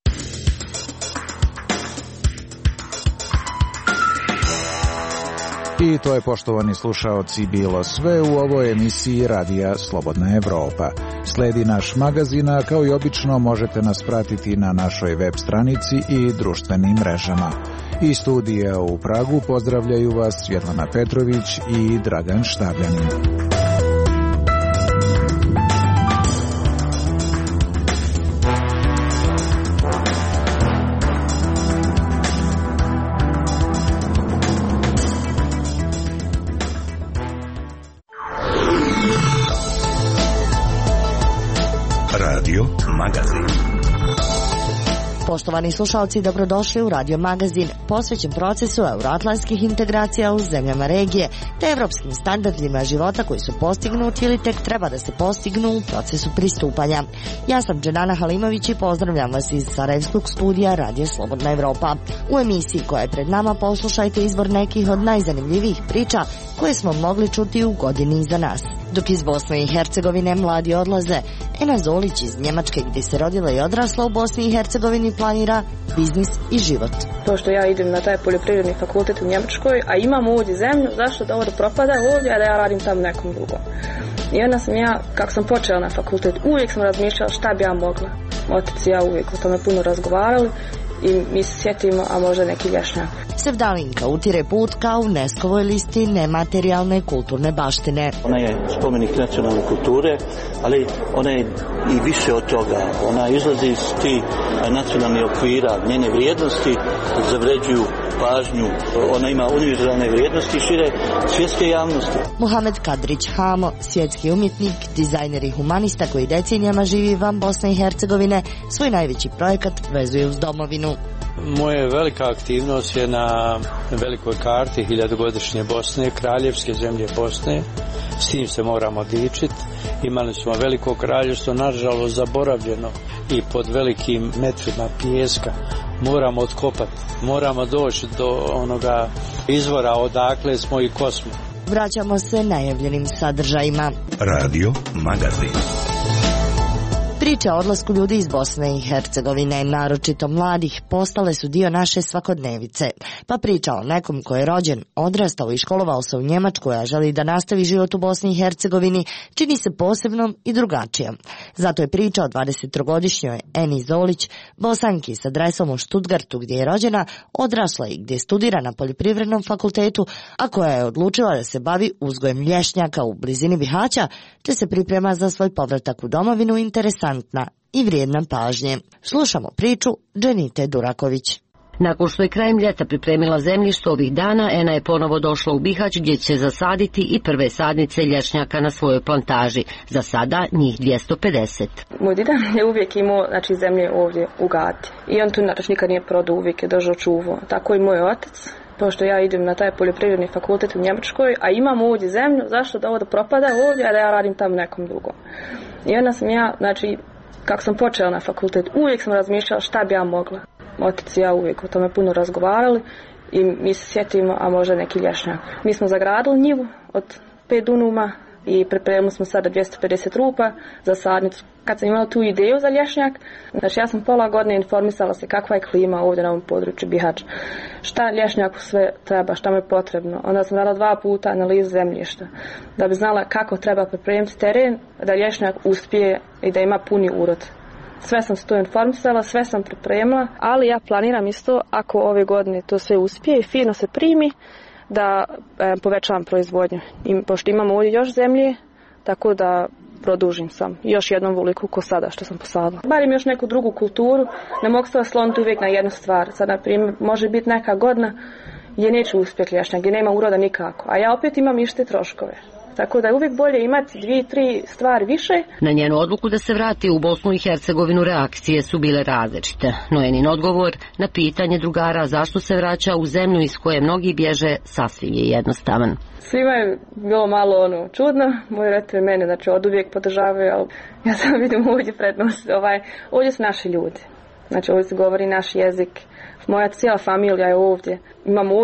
I to je, poštovani slušaoci, bilo sve u ovoj emisiji Radija Slobodna Evropa. Sledi naš magazin, a kao i obično možete nas pratiti na našoj web stranici i društvenim mrežama. Iz studija u Pragu pozdravljaju vas Svjetlana Petrović i Dragan Štabljanin. Radio Magazin. Poštovani slušalci, dobrodošli u Radio Magazin, posvećen procesu euroatlantskih integracija u zemljama regije, te evropskim standardima života koji su postignuti ili tek treba da se postignu u procesu pristupanja. Ja sam Dženana Halimović i pozdravljam vas iz Sarajevskog studija Radio Slobodna Evropa. U emisiji koja je pred nama poslušajte izbor nekih od najzanimljivijih priča koje smo mogli čuti u godini iza nas. Dok iz Bosne i Hercegovine mladi odlaze, Ena Zolić iz Njemačke, gdje se rodila i odrasla u Bosni i Hercegovini, planira biznis i život. Pošto ja idem na taj poljoprivredni fakultet u Njemačkoj, a imam ovdje zemlju, zašto da ovo propada ovdje, a da ja radim tamo nekom drugom. I onda sam ja, kako sam počela na fakultet, uvijek sam razmišljala šta bi ja mogla. Otac i ja uvijek o tome puno razgovarali i mi se sjetimo, a možda neki lješnjak. Sevdalinka utire put ka UNESCO-voj listi nematerijalne kulturne baštine. Ona je spomenik nacionalne kulture, ali ona je i više od toga. Ona izlazi iz tih nacionalnih okvira, njene vrijednosti zavređuju pažnju. Ona ima univerzalne vrijednosti šire svjetske javnosti. Muhamed Kadrić Hamo, svjetski umjetnik, dizajner i humanista koji decenijama živi van Bosne i Hercegovine, svoj najveći projekat vezuje uz domovinu. Moja velika aktivnost je na velikoj karti hiljadugodišnje Bosne, kraljevske zemlje Bosne. S tim se moramo dičiti. Imali smo veliko kraljevstvo, nažalost zaboravljeno i pod velikim metrima pijeska. Moramo otkopati, moramo doći do onoga izvora odakle smo i ko smo. Vraćamo se najavljenim sadržajima. Radio Magazin. Priče o odlasku ljudi iz Bosne i Hercegovine, naročito mladih, postale su dio naše svakodnevice. Pa priča o nekom ko je rođen, odrastao i školovao se u Njemačkoj, a želi da nastavi život u Bosni i Hercegovini, čini se posebnom i drugačijom. Zato je priča o 23-godišnjoj Eni Zolić, Bosanki s adresom u Stuttgartu gdje je rođena, odrasla i gdje studira na poljoprivrednom fakultetu, a koja je odlučila da se bavi uzgojem lješnjaka u blizini Bihaća, te se priprema za svoj povratak u domovinu interesantna i vrijedna pažnje. Slušamo priču Dženite Duraković. Nakon što je krajem ljeta pripremila zemljište, ovih dana Ena je ponovo došla u Bihać gdje će zasaditi i prve sadnice lješnjaka na svojoj plantaži. Za sada njih 250. Moj dida je uvijek imao zemlje ovdje u Gati. I on tu nikad nije prodao, uvijek je držao čuvo. Tako i moj otac. Pošto ja idem na taj poljoprivredni fakultet u Njemačkoj, a imam ovdje zemlju, zašto da ovo propada ovdje, a da ja radim tamo nekom drugom. I onda sam ja, kako sam počela na fakultet, uvijek sam razmišljala šta bi ja mogla. Otac i ja uvijek o tome puno razgovarali i mi se sjetimo, a možda neki lješnjak. Mi smo zagradili njivu od 5 dunuma i pripremili smo sada 250 rupa za sadnicu. Kad sam imala tu ideju za lješnjak, ja sam pola godine informisala se kakva je klima ovdje na ovom području Bihaća. Šta lješnjaku sve treba, šta mu je potrebno. Onda sam dala 2 puta analizu zemljišta da bi znala kako treba pripremiti teren da lješnjak uspije i da ima puni urod. Sve sam se to informisala, sve sam pripremila, ali ja planiram isto ako ove godine to sve uspije i fino se primi, da povećavam proizvodnju. I pošto imamo ovdje još zemlje, tako da produžim sam još jednom veliku ko sada što sam posadila. Barim još neku drugu kulturu, ne mogu se osloniti uvijek na jednu stvar. Sad, na primjer, može biti neka godina gdje neće uspjeti lješnjak, gdje nema uroda nikako, a ja opet imam iste troškove. Tako da je uvijek bolje imati 2-3 stvari više. Na njenu odluku da se vrati u Bosnu i Hercegovinu reakcije su bile različite. No Enin odgovor na pitanje drugara zašto se vraća u zemlju iz koje mnogi bježe sasvim je jednostavan. Svima je bilo malo čudno, moji roditelji mene od uvijek podržavaju, ali ja sam vidim ovdje prednost. Ovdje su naši ljudi, ovdje se govori naš jezik, moja cijela familija je ovdje, imamo ovdje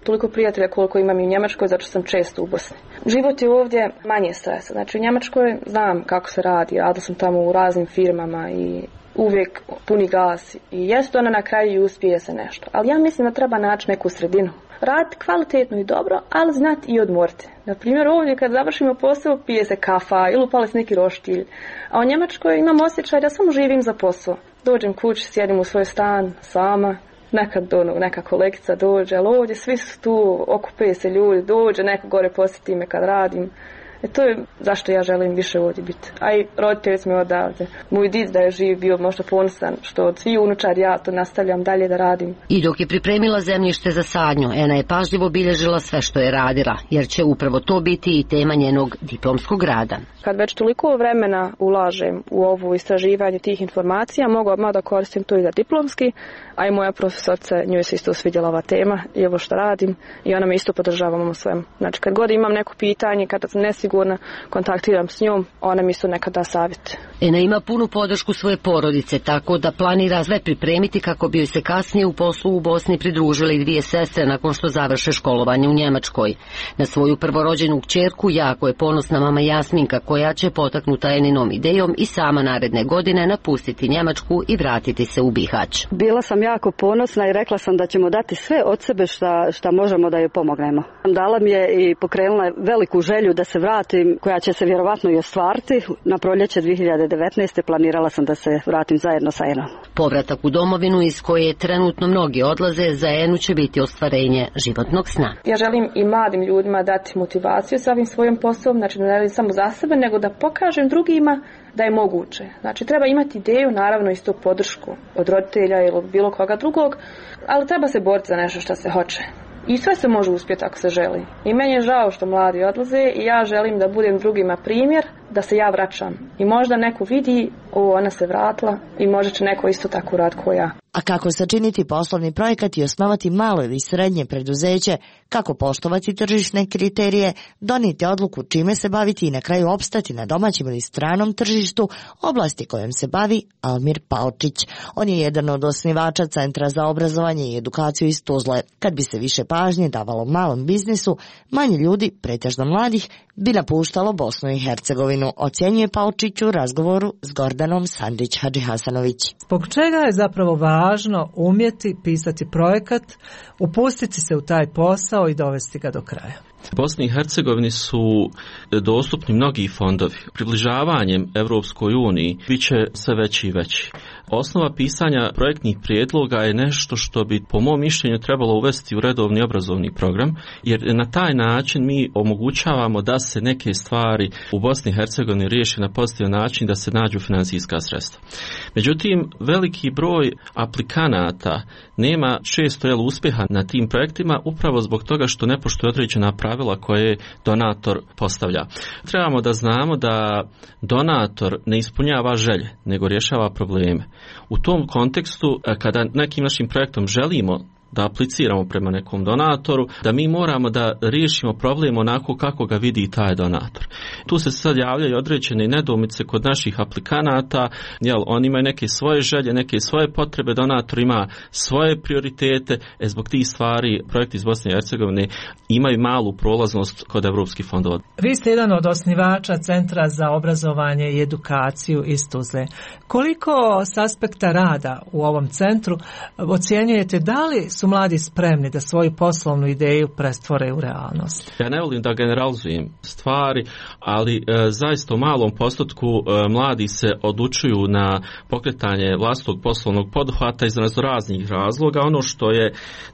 toliko prijatelja koliko imam i u Njemačkoj, zato što sam često u Bosni. Život je ovdje manje stresa. Znači u Njemačkoj znam kako se radi, radila sam tamo u raznim firmama i uvijek puni gas i jest ona na kraju i uspije se nešto. Ali ja mislim da treba naći neku sredinu. Raditi kvalitetno i dobro, ali znati i odmoriti. Na primjer ovdje kad završimo posao pije se kafa ili upali se neki roštilj. A u Njemačkoj imam osjećaj da samo živim za posao. Dođem kući, sjedim u svoj stan sama, nekad neka kolegica dođe, ali ovdje svi su tu, okupe se ljudi, dođe neko gore posjeti me kad radim. To je zašto ja želim više ovdje biti. A i roditelji smo odavde. Moj did da je živ bio možda ponosan što od svih unučar ja to nastavljam dalje da radim. I dok je pripremila zemljište za sadnju, Ena je pažljivo bilježila sve što je radila, jer će upravo to biti i tema njenog diplomskog rada. Kad već toliko vremena ulažem u ovo istraživanje tih informacija, mogu odmah da koristim to i za diplomski, a i moja profesorica, njoj se isto svidjela ova tema i ovo što radim i ona me isto podržava u svem. Znači kad god imam neko pitanje, kada sam nesigurna, kontaktiram s njom, ona mi isto nekada savjet. Ena ima punu podršku svoje porodice, tako da planira sve pripremiti kako bi joj se kasnije u poslu u Bosni pridružile i dvije sestre nakon što završe školovanje u Njemačkoj. Na svoju prvorođenu kćerku jako je ponosna mama Jasminka, koja će potaknuta Eninom idejom i sama naredne godine napustiti Njemačku i vratiti se u Bihać. Bila sam jako ponosna i rekla sam da ćemo dati sve od sebe šta možemo da joj pomognemo. Dala mi je i pokrenula veliku želju da se vratim, koja će se vjerovatno i ostvariti. Na proljeće 2019. planirala sam da se vratim zajedno sa Enom. Povratak u domovinu iz koje trenutno mnogi odlaze, za Enu će biti ostvarenje životnog sna. Ja želim i mladim ljudima dati motivaciju sa ovim svojim poslom, znači ne radim samo za sebe, nego da pokažem drugima da je moguće. Znači treba imati ideju, naravno isto podršku od roditelja ili bilo koga drugog, ali treba se boriti za nešto što se hoće. I sve se može uspjeti ako se želi. I meni je žao što mladi odlaze i ja želim da budem drugima primjer, da se ja vraćam. I možda neko vidi, ona se vratila i možda će neko isto tako rad ko ja. A kako sačiniti poslovni projekat i osnovati malo ili srednje preduzeće, kako poštovati tržišne kriterije, donijeti odluku čime se baviti i na kraju opstati na domaćem ili stranom tržištu, oblasti kojom se bavi Almir Palčić. On je jedan od osnivača Centra za obrazovanje i edukaciju iz Tuzle. Kad bi se više pažnje davalo malom biznisu, manje ljudi, pretežno mladih, bi napuštalo Bosnu i Hercegovinu, ocjenjuje Palčić u razgovoru s Gordanom Sandrić-Hadžihasanović. Zbog čega je zapravo važno umjeti pisati projekat, upustiti se u taj posao i dovesti ga do kraja? Bosni i Hercegovini su dostupni mnogi fondovi. Približavanjem Evropskoj uniji bit će sve veći i veći. Osnova pisanja projektnih prijedloga je nešto što bi po mom mišljenju trebalo uvesti u redovni obrazovni program, jer na taj način mi omogućavamo da se neke stvari u Bosni i Hercegovini riješe na pozitivan način, da se nađu financijska sredstva. Međutim, veliki broj aplikanata nema često uspjeha na tim projektima upravo zbog toga što ne poštuje određena pravila koje donator postavlja. Trebamo da znamo da donator ne ispunjava želje, nego rješava probleme. U tom kontekstu, kada nekim našim projektom želimo da apliciramo prema nekom donatoru, da mi moramo da riješimo problem onako kako ga vidi taj donator. Tu se sad javljaju određene nedoumice kod naših aplikanata, oni imaju neke svoje želje, neke svoje potrebe, donator ima svoje prioritete, zbog tih stvari projekti iz Bosne i Hercegovine imaju malu prolaznost kod evropskih fondova. Vi ste jedan od osnivača Centra za obrazovanje i edukaciju iz Tuzle. Koliko s aspekta rada u ovom centru ocjenjujete, da li su mladi spremni da svoju poslovnu ideju prestvore u realnost? Ja ne volim da generalizujem stvari, ali zaista u malom postotku mladi se odlučuju na pokretanje vlastitog poslovnog poduhvata iz raznih razloga. Ono što je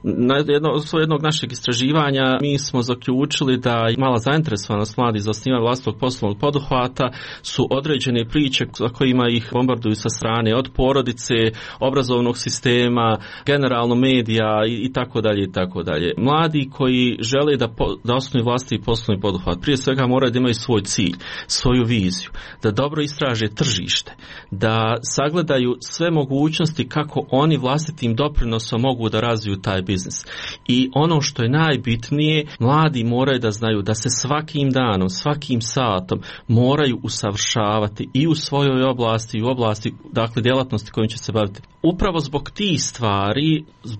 jednog našeg istraživanja, mi smo zaključili da mala zainteresovanost mladi za osnivanje vlastitog poslovnog poduhvata su određene priče za kojima ih bombarduju sa strane od porodice, obrazovnog sistema, generalno medija i tako dalje i tako dalje. Mladi koji žele da osnuju vlastiti poslovni poduhvat, prije svega moraju da imaju svoj cilj, svoju viziju, da dobro istraže tržište, da sagledaju sve mogućnosti kako oni vlastitim doprinosom mogu da razviju taj biznis. I ono što je najbitnije, mladi moraju da znaju da se svakim danom, svakim satom moraju usavršavati i u svojoj oblasti i u oblasti, dakle, djelatnosti kojim će se baviti. Upravo zbog tih stvari, zbog možda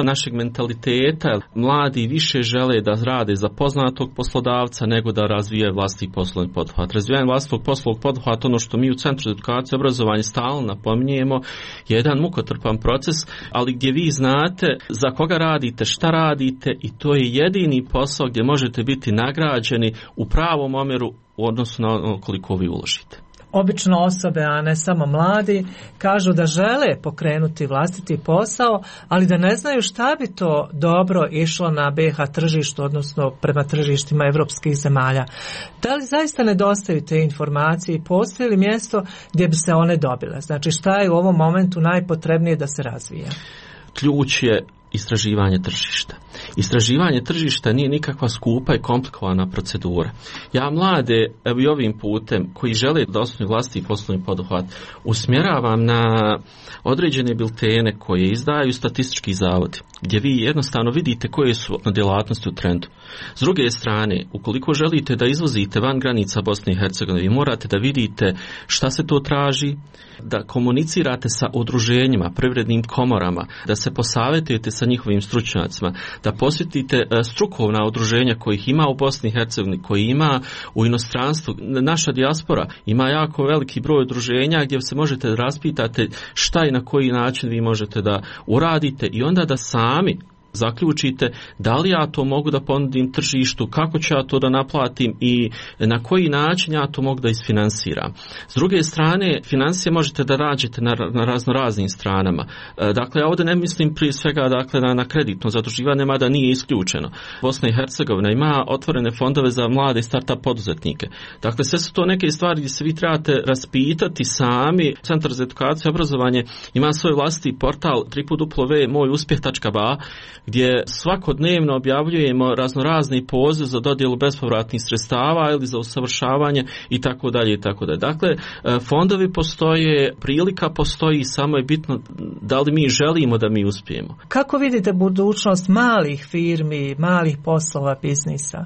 kriza našeg mentaliteta. Mladi više žele da rade za poznatog poslodavca nego da razvijaju vlastiti poslovni poduhvat. Razvijanje vlastitog poslovnog poduhvata, ono što mi u Centru za edukaciju i obrazovanje stalno napominjemo, je jedan mukotrpan proces, ali gdje vi znate za koga radite, šta radite, i to je jedini posao gdje možete biti nagrađeni u pravom omjeru u odnosu na ono koliko vi uložite. Obično osobe, a ne samo mladi, kažu da žele pokrenuti vlastiti posao, ali da ne znaju šta bi to dobro išlo na BiH tržištu, odnosno prema tržištima evropskih zemalja. Da li zaista nedostaju te informacije i postoji li mjesto gdje bi se one dobile? Znači, šta je u ovom momentu najpotrebnije da se razvija? Ključ je istraživanje tržišta. Istraživanje tržišta nije nikakva skupa i komplikovana procedura. Ja mlade, evo i ovim putem, koji žele da osnuju vlastiti poslovni poduhvat, usmjeravam na određene biltene koje izdaju statistički zavodi, gdje vi jednostavno vidite koje su djelatnosti u trendu. S druge strane, ukoliko želite da izvozite van granica Bosne i Hercegovine, vi morate da vidite šta se to traži, da komunicirate sa udruženjima, privrednim komorama, da se posavjetujete sa njihovim stručnjacima, da posjetite strukovna udruženja kojih ima u Bosni i Hercegovini, koji ima u inostranstvu. Naša dijaspora ima jako veliki broj udruženja gdje se možete raspitati šta i na koji način vi možete da uradite i onda da sami zaključite da li ja to mogu da ponudim tržištu, kako ću ja to da naplatim i na koji način ja to mogu da isfinansiram. S druge strane, financije možete da nađete na raznoraznim stranama. Dakle, ja ovdje ne mislim prije svega na kreditno zaduživanje, mada nije isključeno. Bosna i Hercegovina ima otvorene fondove za mlade i start-up poduzetnike. Dakle, sve su to neke stvari gdje se vi trebate raspitati sami. Centar za edukaciju i obrazovanje ima svoj vlastiti portal www.mojuspjeh.ba gdje svakodnevno objavljujemo raznorazni poziv za dodjelu bespovratnih sredstava ili za usavršavanje i tako dalje i tako dalje. Dakle, fondovi postoje, prilika postoji, samo je bitno da li mi želimo da mi uspijemo. Kako vidite budućnost malih firmi, malih poslova, biznisa?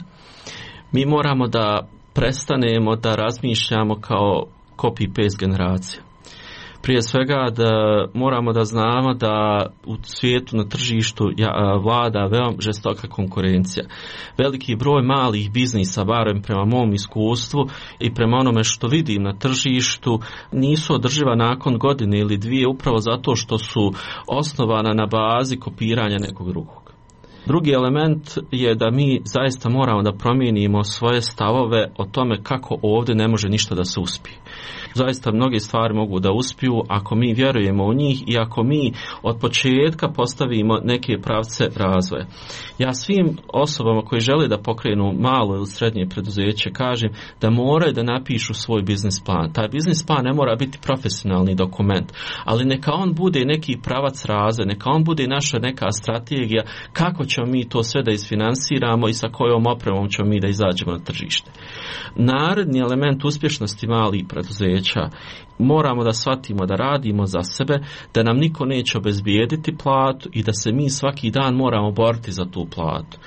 Mi moramo da prestanemo da razmišljamo kao copy-paste generacija. Prije svega da moramo da znamo da u svijetu na tržištu vlada veoma žestoka konkurencija. Veliki broj malih biznisa, barem prema mom iskustvu i prema onome što vidim na tržištu, nisu održiva nakon godine ili dvije upravo zato što su osnovana na bazi kopiranja nekog drugog. Drugi element je da mi zaista moramo da promijenimo svoje stavove o tome kako ovdje ne može ništa da se uspije. Zaista mnoge stvari mogu da uspiju ako mi vjerujemo u njih i ako mi od početka postavimo neke pravce razvoja. Ja svim osobama koji žele da pokrenu malo ili srednje preduzeće kažem da moraju da napišu svoj biznis plan. Taj biznis plan ne mora biti profesionalni dokument, ali neka on bude neki pravac razvoja, neka on bude naša neka strategija kako ćemo mi to sve da isfinansiramo i sa kojom opremom ćemo mi da izađemo na tržište. Naredni element uspješnosti malih preduzeća, moramo da shvatimo da radimo za sebe, da nam niko neće obezbijediti platu i da se mi svaki dan moramo boriti za tu platu.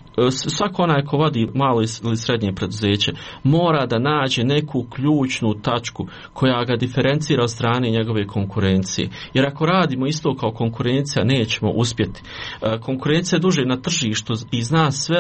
Svako onaj ko vodi malo ili srednje preduzeće mora da nađe neku ključnu tačku koja ga diferencira od strane njegove konkurencije. Jer ako radimo isto kao konkurencija nećemo uspjeti. Konkurencija je duže na tržištu i zna sve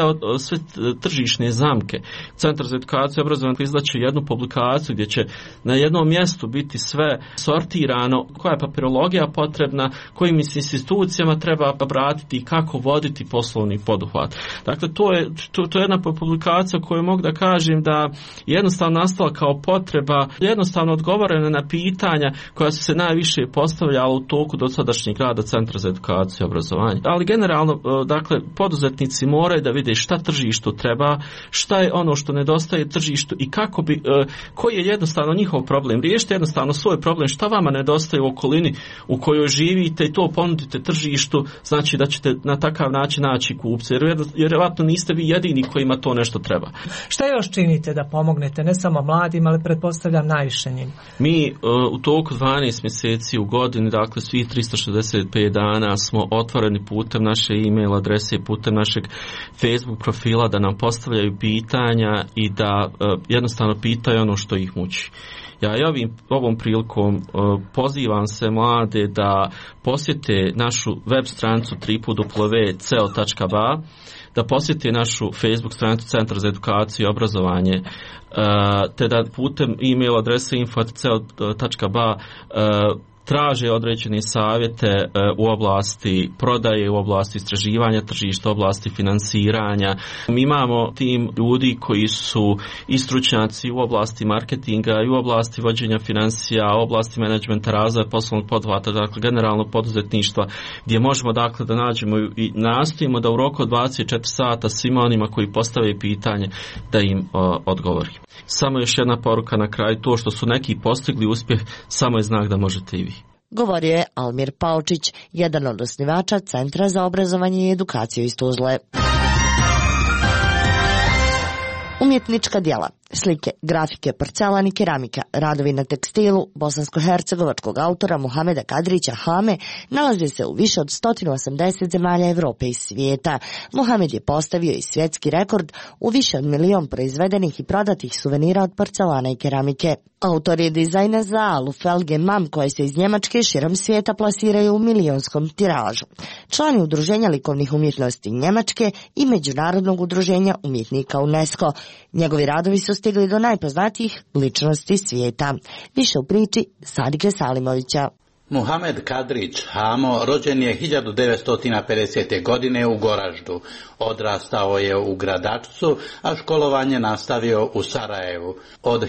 tržišne zamke. Centar za edukaciju i obrazovanje izdaće jednu publikaciju gdje će na jednom mjestu biti sve sortirano, koja je papirologija potrebna, kojim institucijama treba obratiti i kako voditi poslovni poduhvat. Dakle, to je jedna publikacija koju mogu da kažem da jednostavno nastala kao potreba, jednostavno odgovorena na pitanja koja su se najviše postavljala u toku dosadašnjeg rada Centra za edukaciju i obrazovanje. Ali generalno, dakle, poduzetnici moraju da vide šta tržištu treba, šta je ono što nedostaje tržištu i kako bi, koji je jednostavno njihov problem. Riješite jednostavno svoj problem, šta vama nedostaje u okolini u kojoj živite i to ponudite tržištu, znači da ćete na takav način naći kupce. Jer vjerovatno niste vi jedini kojima to nešto treba. Šta još činite da pomognete ne samo mladim, ali pretpostavljam najviše njim? Mi u toku 12 mjeseci u godini, dakle svih 365 dana smo otvoreni putem naše e-mail adrese, putem našeg Facebook profila da nam postavljaju pitanja i da jednostavno pitaju ono što ih muči. Ja i ovom prilikom pozivam se mlade da posjete našu web stranicu www.ceo.ba, da posjete našu Facebook stranicu Centra za edukaciju i obrazovanje, te da putem e-mail adrese info@ceo.ba traže određene savjete u oblasti prodaje, u oblasti istraživanja tržišta, u oblasti finansiranja. Mi imamo tim ljudi koji su i stručnjaci u oblasti marketinga i u oblasti vođenja financija, u oblasti menadžmenta, razvoja poslovnog poduhvata, dakle generalno poduzetništva, gdje možemo dakle da nađemo i nastojimo da u roku od 24 sata svima onima koji postave pitanje da im odgovori. Samo još jedna poruka na kraju, to što su neki postigli uspjeh samo je znak da možete i vi. Govorio je Almir Paučić, jedan od osnivača Centra za obrazovanje i edukaciju iz Tuzle. Umjetnička djela, slike, grafike, porcelan i keramika, radovi na tekstilu bosansko-hercegovačkog autora Muhameda Kadrića Hame nalaze se u više od 180 zemalja Europe i svijeta. Muhamed je postavio i svjetski rekord u više od 1 milion proizvedenih i prodatih suvenira od porcelana i keramike. Autor je dizajna za alu, felge, mam koje se iz Njemačke širom svijeta plasiraju u milionskom tiražu. Član je Udruženja likovnih umjetnosti Njemačke i Međunarodnog udruženja umjetnika UNESCO. Njegovi radovi su stigli do najpoznatijih ličnosti svijeta. Više u priči Sadike Salimovića. Muhamed Kadrić Hamo rođen je 1950. godine u Goraždu. Odrastao je u Gradačcu, a školovanje nastavio u Sarajevu. Od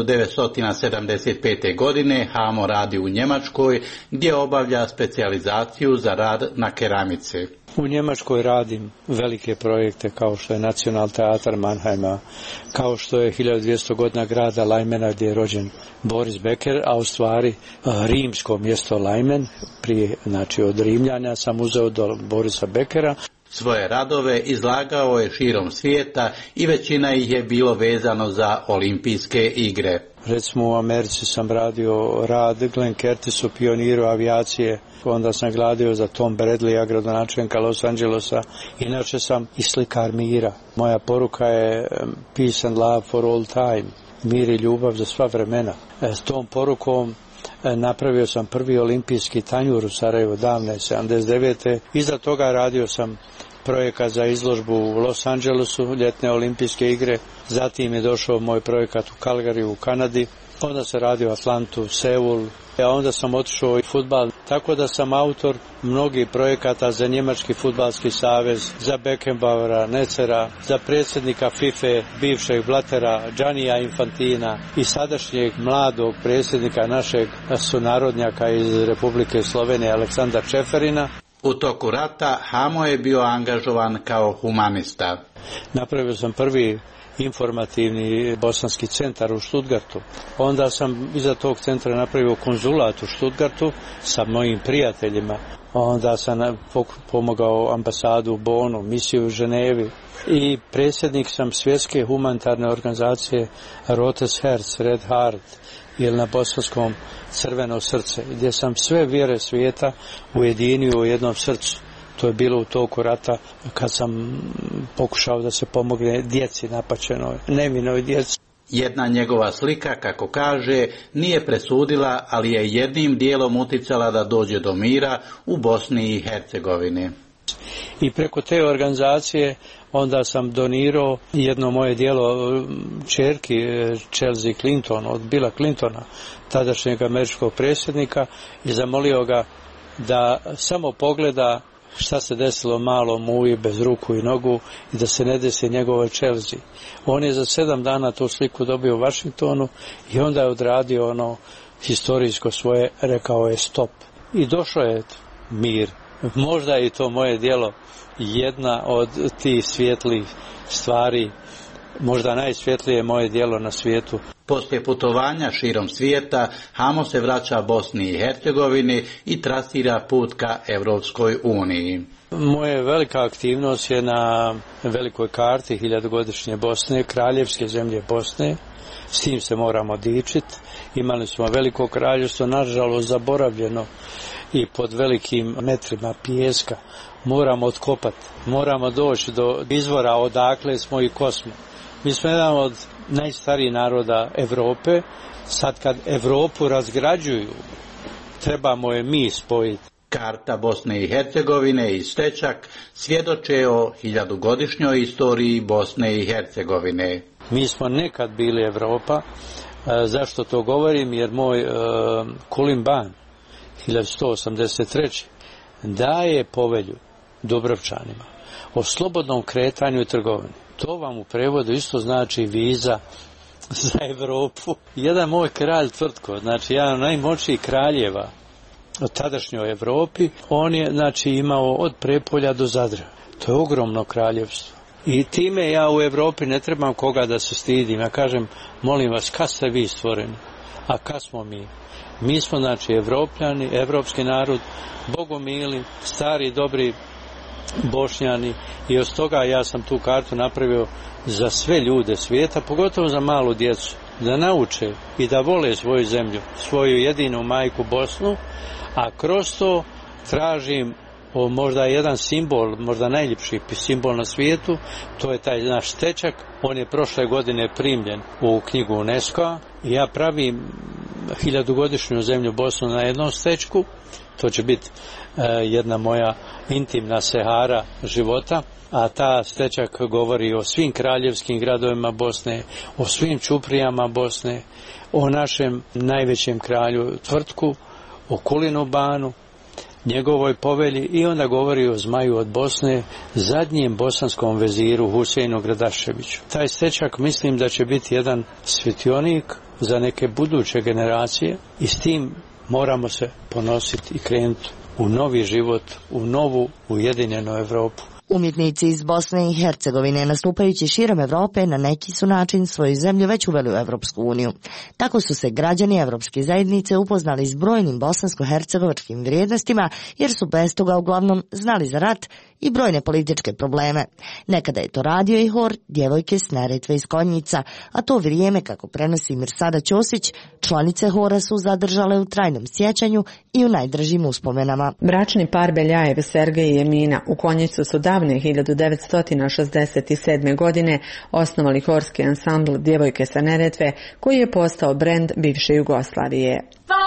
1975. godine Hamo radi u Njemačkoj, gdje obavlja specijalizaciju za rad na keramici. U Njemačkoj radim velike projekte kao što je Nacional teatar Mannheima, kao što je 1200 godina grada Leimena gdje je rođen Boris Becker, a u stvari rimsko mjesto Leimen, prije, znači od Rimljana sam uzeo do Borisa Beckera. Svoje radove izlagao je širom svijeta i većina ih je bilo vezano za olimpijske igre. Recimo u Americi sam radio rad Glenn Curtisu, pioniru avijacije, onda sam gladio za Tom Bradleya, gradonačelnika Los Angelesa. Inače sam i slikar mira. Moja poruka je peace and love for all time, mir i ljubav za sva vremena. S tom porukom napravio sam prvi olimpijski tanjur u Sarajevu davne 79. Iza toga radio sam projekat za izložbu u Los Angelesu, ljetne olimpijske igre. Zatim je došao moj projekat u Calgary u Kanadi. Onda se radio Atlantu, Seul. A onda sam otišao i fudbal. Tako da sam autor mnogih projekata za Njemački fudbalski savez, za Beckenbauera, Necera, za predsjednika FIFA, bivšeg Blatera, Giannija Infantina i sadašnjeg mladog predsjednika našeg sunarodnjaka iz Republike Slovenije, Aleksandra Čeferina. U toku rata Hamo je bio angažovan kao humanista. Napravio sam prvi informativni bosanski centar u Stuttgartu. Onda sam iza tog centra napravio konzulat u Stuttgartu sa mojim prijateljima. Onda sam pomogao ambasadu u Bonu, misiju u Ženevi. I predsjednik sam svjetske humanitarne organizacije Rotes Herz, Red Heart, ili na bosanskom Crveno srce, gdje sam sve vjere svijeta ujedinio u jednom srcu. To je bilo u toku rata kad sam pokušao da se pomogne djeci napaćenoj, nevinoj djeci. Jedna njegova slika, kako kaže, nije presudila, ali je jednim dijelom uticala da dođe do mira u Bosni i Hercegovini. I preko te organizacije onda sam donirao jedno moje djelo ćerki Chelsea Clinton od Billa Clintona, tadašnjeg američkog predsjednika, i zamolio ga da samo pogleda šta se desilo malom Muji bez ruku i nogu i da se ne desi njegovoj Chelsea. On je za 7 dana tu sliku dobio u Washingtonu i onda je odradio ono historijsko svoje, rekao je stop. I došao je mir. Možda je to moje djelo jedna od tih svjetlih stvari, možda najsvjetlije moje djelo na svijetu. Poslije putovanja širom svijeta, Hamo se vraća Bosni i Hercegovini i trasira put ka Europskoj uniji. Moja velika aktivnost je na velikoj karti hiljadugodišnje Bosne, kraljevske zemlje Bosne. S tim se moramo dičiti. Imali smo veliko kraljevstvo, nažalost zaboravljeno i pod velikim metrima pijeska. Moramo otkopati, moramo doći do izvora odakle smo i ko smo. Mi smo jedan od najstarijih naroda Evrope. Sad kad Evropu razgrađuju, trebamo je mi spojiti. Karta Bosne i Hercegovine i Stečak svjedoče o 1000-godišnjoj istoriji Bosne i Hercegovine. Mi smo nekad bili Evropa. Zašto to govorim? Jer moj Kulim Ban 1183. daje povelju Dubrovčanima o slobodnom kretanju i trgovini. To vam u prevodu isto znači viza za Evropu. Jedan moj kralj Tvrtko, znači jedan od najmoćnijih kraljeva u tadašnjoj Evropi, on je znači imao od Prepolja do Zadra. To je ogromno kraljevstvo. I time ja u Evropi ne trebam koga da se stidim. Ja kažem, molim vas, kad ste vi stvoreni? A kad smo mi? Mi smo znači Evropljani, evropski narod, bogomili, stari, dobri Bošnjani i od toga ja sam tu kartu napravio za sve ljude svijeta, pogotovo za malu djecu, da nauče i da vole svoju zemlju, svoju jedinu majku Bosnu, a kroz to tražim možda jedan simbol, možda najljepši simbol na svijetu, to je taj naš stečak. On je prošle godine primljen u knjigu UNESCO-a i ja pravim 1000-godišnju zemlju Bosnu na jednom stečku. To će biti jedna moja intimna sehara života, a ta stečak govori o svim kraljevskim gradovima Bosne, o svim čuprijama Bosne, o našem najvećem kralju Tvrtku, o Kulinu Banu, njegovoj povelji i onda govori o zmaju od Bosne, zadnjem bosanskom veziru Huseinu Gradaševiću. Taj stečak mislim da će biti jedan svjetionik za neke buduće generacije i s tim moramo se ponositi i krenuti u novi život, u novu ujedinjenu Evropu. Umjetnici iz Bosne i Hercegovine, nastupajući širom Evrope, na neki su način svoju zemlju već uveli u Evropsku uniju. Tako su se građani Evropske zajednice upoznali s brojnim bosansko-hercegovačkim vrijednostima, jer su bez toga uglavnom znali za rat i brojne političke probleme. Nekada je to radio i hor Djevojke s Neretve iz Konjica, a to vrijeme, kako prenosi Mirsada Ćosić, članice hora su zadržale u trajnom sjećanju i u najdražim uspomenama. Bračni par Beljajev, Sergej i Emina u Konjicu su davne 1967. godine osnovali horski ansambl Djevojke sa Neretve, koji je postao brend bivše Jugoslavije.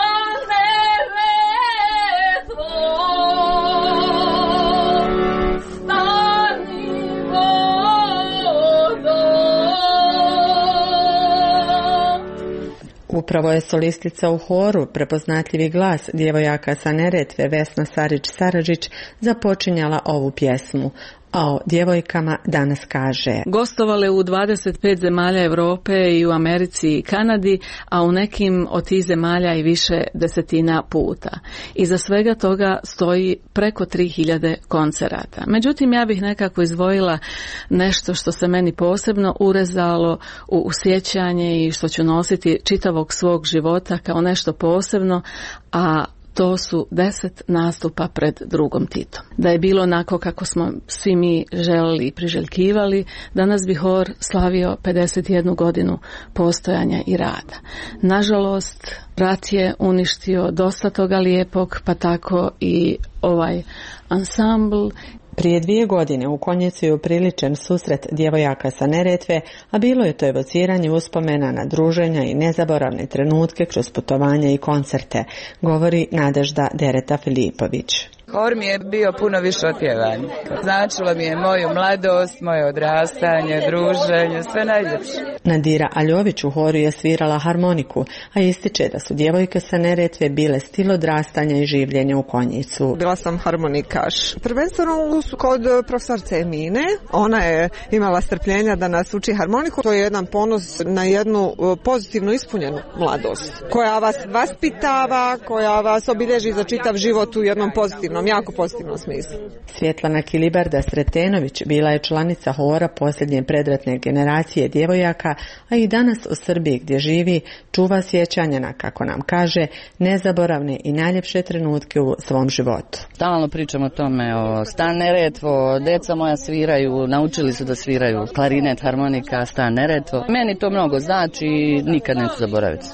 Upravo je solistica u horu, prepoznatljivi glas djevojaka sa Neretve Vesna Sarić-Saradžić započinjala ovu pjesmu, a o djevojkama danas kaže: Gostovale u 25 zemalja Europe i u Americi i Kanadi, a u nekim od tih zemalja i više desetina puta. Iza svega toga stoji preko 3000 koncerata. Međutim, ja bih nekako izdvojila nešto što se meni posebno urezalo u sjećanje i što ću nositi čitavog svog života kao nešto posebno, a to su 10 nastupa pred drugom Titom. Da je bilo onako kako smo svi mi želeli i priželjkivali, danas bi hor slavio 51 godinu postojanja i rada. Nažalost, rat je uništio dosta toga lijepog, pa tako i ovaj ansambl. Prije 2 godine u Konjicu je upriličen susret djevojaka sa Neretve, a bilo je to evociranje uspomena na druženja i nezaboravne trenutke kroz putovanja i koncerte, govori Nadežda Dereta Filipović. Hor mi je bio puno više od pjevanja. Značilo mi je moju mladost, moje odrastanje, druženje, sve najljepše. Nadira Aljović u horu je svirala harmoniku, a ističe da su djevojke sa Neretve bile stil odrastanja i življenja u Konjicu. Bila sam harmonikaš. Prvenstveno kod profesorice Emine. Ona je imala strpljenja da nas uči harmoniku. To je jedan ponos na jednu pozitivno ispunjenu mladost, koja vas vaspitava, koja vas obilježi za čitav život u jednom pozitivnom, jako pozitivnom smislu. Svjetlana Kilibarda Sretenović bila je članica hora posljednje predratne generacije djevojaka, a i danas u Srbiji gdje živi čuva sjećanja na, kako nam kaže, nezaboravne i najljepše trenutke u svom životu. Stalno pričamo o tome, o Stan Neretvo, deca moja sviraju, naučili su da sviraju klarinet, harmonika, Stan Neretvo. Meni to mnogo znači i nikad neću zaboraviti, stvarno.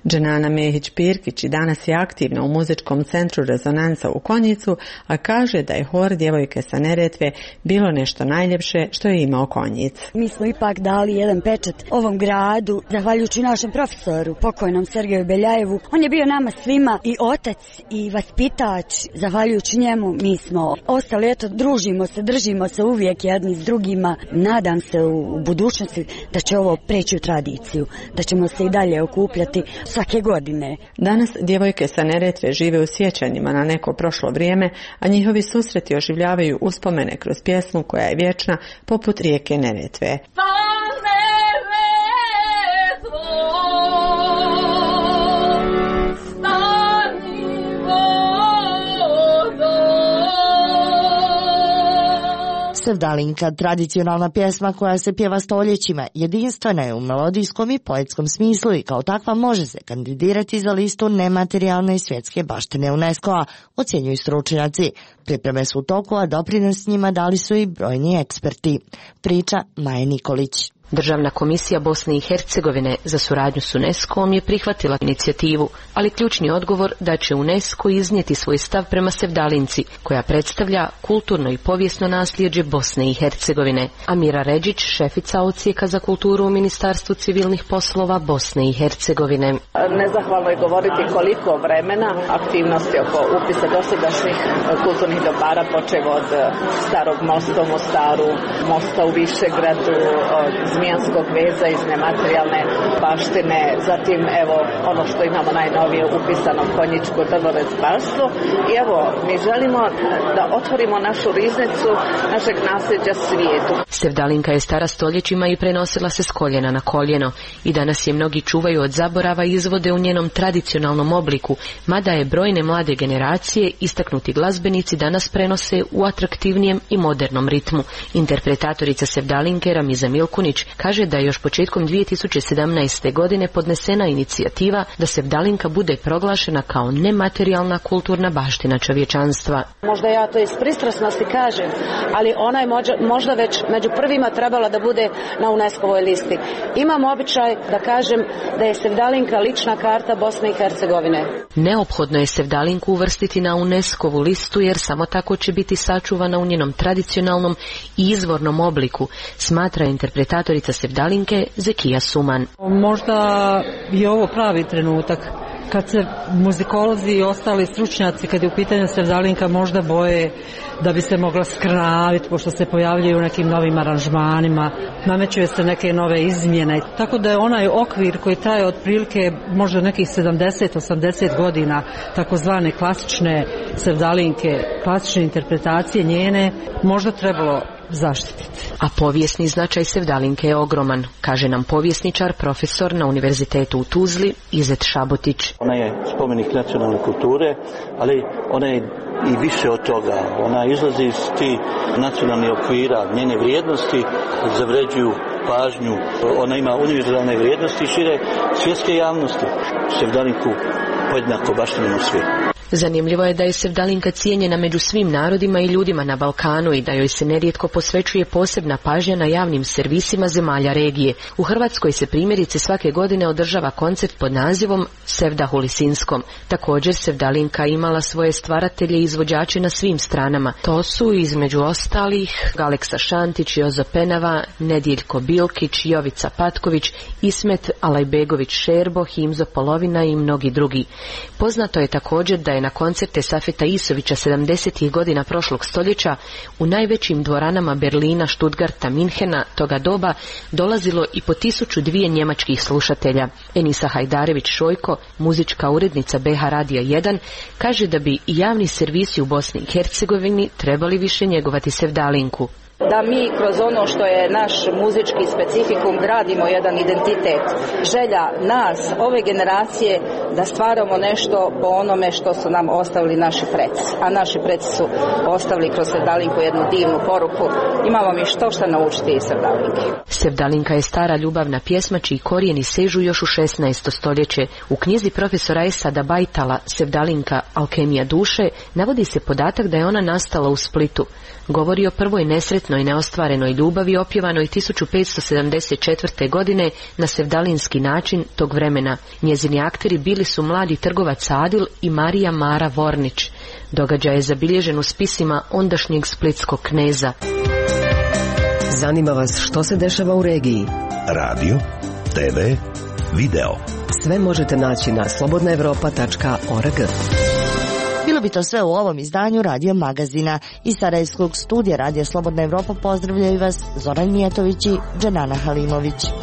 Dženana Mehić-Pirkić i danas je aktivna u muzičkom centru Rezonanca u Konjicu, a kaže da je hor Djevojke sa Neretve bilo nešto najljepše što je imao Konjic. Mi smo ipak dali jedan pečat ovom gradu, zahvaljujući našem profesoru, pokojnom Sergeju Beljajevu. On je bio nama svima i otac i vaspitač. Zahvaljujući njemu mi smo ostali, eto, družimo se, držimo se uvijek jedni s drugima. Nadam se u budućnosti da će ovo preći u tradiciju, da ćemo se i dalje okupljati svake godine. Danas Djevojke sa Neretve žive u sjećanjima na neko prošlo vrijeme, a njihovi susreti oživljavaju uspomene kroz pjesmu koja je vječna poput rijeke Neretve. Sevdalinka, tradicionalna pjesma koja se pjeva stoljećima, jedinstvena je u melodijskom i poetskom smislu i kao takva može se kandidirati za listu nematerijalne i svjetske baštine UNESCO-a, ocjenjuju stručnjaci. Pripreme su u toku, a doprinos njima dali su i brojni eksperti. Priča Maje Nikolić. Državna komisija Bosne i Hercegovine za suradnju s UNESCO-om je prihvatila inicijativu, ali ključni odgovor da će UNESCO iznijeti svoj stav prema Sevdalinci, koja predstavlja kulturno i povijesno nasljeđe Bosne i Hercegovine. Amira Ređić, šefica odsjeka za kulturu u Ministarstvu civilnih poslova Bosne i Hercegovine. Nezahvalno je govoriti koliko vremena aktivnosti oko upisa dosadašnjih kulturnih dobara, počev od Starog mosta u Mostaru, mosta u Višegradu, od Zmijanskog veza iz nematerijalne baštine, zatim evo ono što imamo najnovije upisano konjičko drvorezbarstvo i evo mi želimo da otvorimo našu riznicu našeg nasljeđa svijetu. Sevdalinka je stara stoljećima i prenosila se s koljena na koljeno i danas je mnogi čuvaju od zaborava i izvode u njenom tradicionalnom obliku, mada je brojne mlade generacije, istaknuti glazbenici danas prenose u atraktivnijem i modernom ritmu. Interpretatorica Sevdalinke Ramiza Milkunić kaže da je još početkom 2017. godine podnesena inicijativa da Sevdalinka bude proglašena kao nematerijalna kulturna baština čovječanstva. Možda ja to iz pristrasnosti kažem, ali ona je možda već među prvima trebala da bude na UNESCO-ovoj listi. Imam običaj da kažem da je Sevdalinka lična karta Bosne i Hercegovine. Neophodno je Sevdalinku uvrstiti na UNESCO-vu listu jer samo tako će biti sačuvana u njenom tradicionalnom i izvornom obliku, smatra interpretatorica Sevdalinke Zekija Suman. Možda je ovo pravi trenutak kad se muzikolozi i ostali stručnjaci, kad je u pitanju Sevdalinka, možda boje da bi se mogla skrnaviti pošto se pojavljaju u nekim novim aranžmanima, namećuje se neke nove izmjene. Tako da je onaj okvir koji traje otprilike možda nekih 70-80 godina, takozvane klasične Sevdalinke, klasične interpretacije njene, možda trebalo zaštititi. A povijesni značaj Sevdalinke je ogroman, kaže nam povjesničar, profesor na Univerzitetu u Tuzli, Izet Šabotić. Ona je spomenik nacionalne kulture, ali ona je i više od toga. Ona izlazi iz tih nacionalnih okvira, njene vrijednosti zavređuju pažnju. Ona ima univerzalne vrijednosti i šire svjetske javnosti. Sevdalinku podjednako baštinimo svi. Zanimljivo je da je Sevdalinka cijenjena među svim narodima i ljudima na Balkanu i da joj se nerijetko posvećuje posebna pažnja na javnim servisima zemalja regije. U Hrvatskoj se primjerice svake godine održava koncert pod nazivom Sevdah u Lisinskom. Također Sevdalinka imala svoje stvaratelje i izvođače na svim stranama. To su između ostalih Aleksa Šantić, Jozo Penava, Nedijeljko Bilkić, Jovica Patković, Ismet Alajbegović Šerbo, Himzo Polovina i mnogi drugi. Poznato je također da je na koncerte Safeta Isovića 70. godina prošlog stoljeća u najvećim dvoranama Berlina, Stuttgarta, Minhena toga doba dolazilo i po 1002 njemačkih slušatelja. Enisa Hajdarević Šojko, muzička urednica BH Radija 1, kaže da bi javni servisi u Bosni i Hercegovini trebali više njegovati Sevdalinku. Da mi kroz ono što je naš muzički specifikum gradimo jedan identitet. Želja nas, ove generacije, da stvaramo nešto po onome što su nam ostavili naši preci. A naši preci su ostavili kroz Sevdalinku jednu divnu poruku. Imamo mi što naučiti iz Sevdalinke. Sevdalinka je stara ljubavna pjesma čiji korijeni sežu još u 16. stoljeće. U knjizi profesora Esada Bajtala Sevdalinka Alkemija duše, navodi se podatak da je ona nastala u Splitu. Govori o prvoj nesretnoj neostvarenoj ljubavi opjevanoj 1574. godine na sevdalinski način tog vremena. Njezini akteri bili su mladi trgovac Adil i Marija Mara Vornić. Događaj je zabilježen u spisima ondašnjeg splitskog kneza. Zanima vas što se dešava u regiji? Radio, TV, video. Sve možete naći na slobodnaevropa.org. Bilo bi to sve u ovom izdanju Radio Magazina. Iz Sarajevskog studija Radio Slobodna Evropa pozdravljaju vas Zoran Mijatović i Dženana Halimović.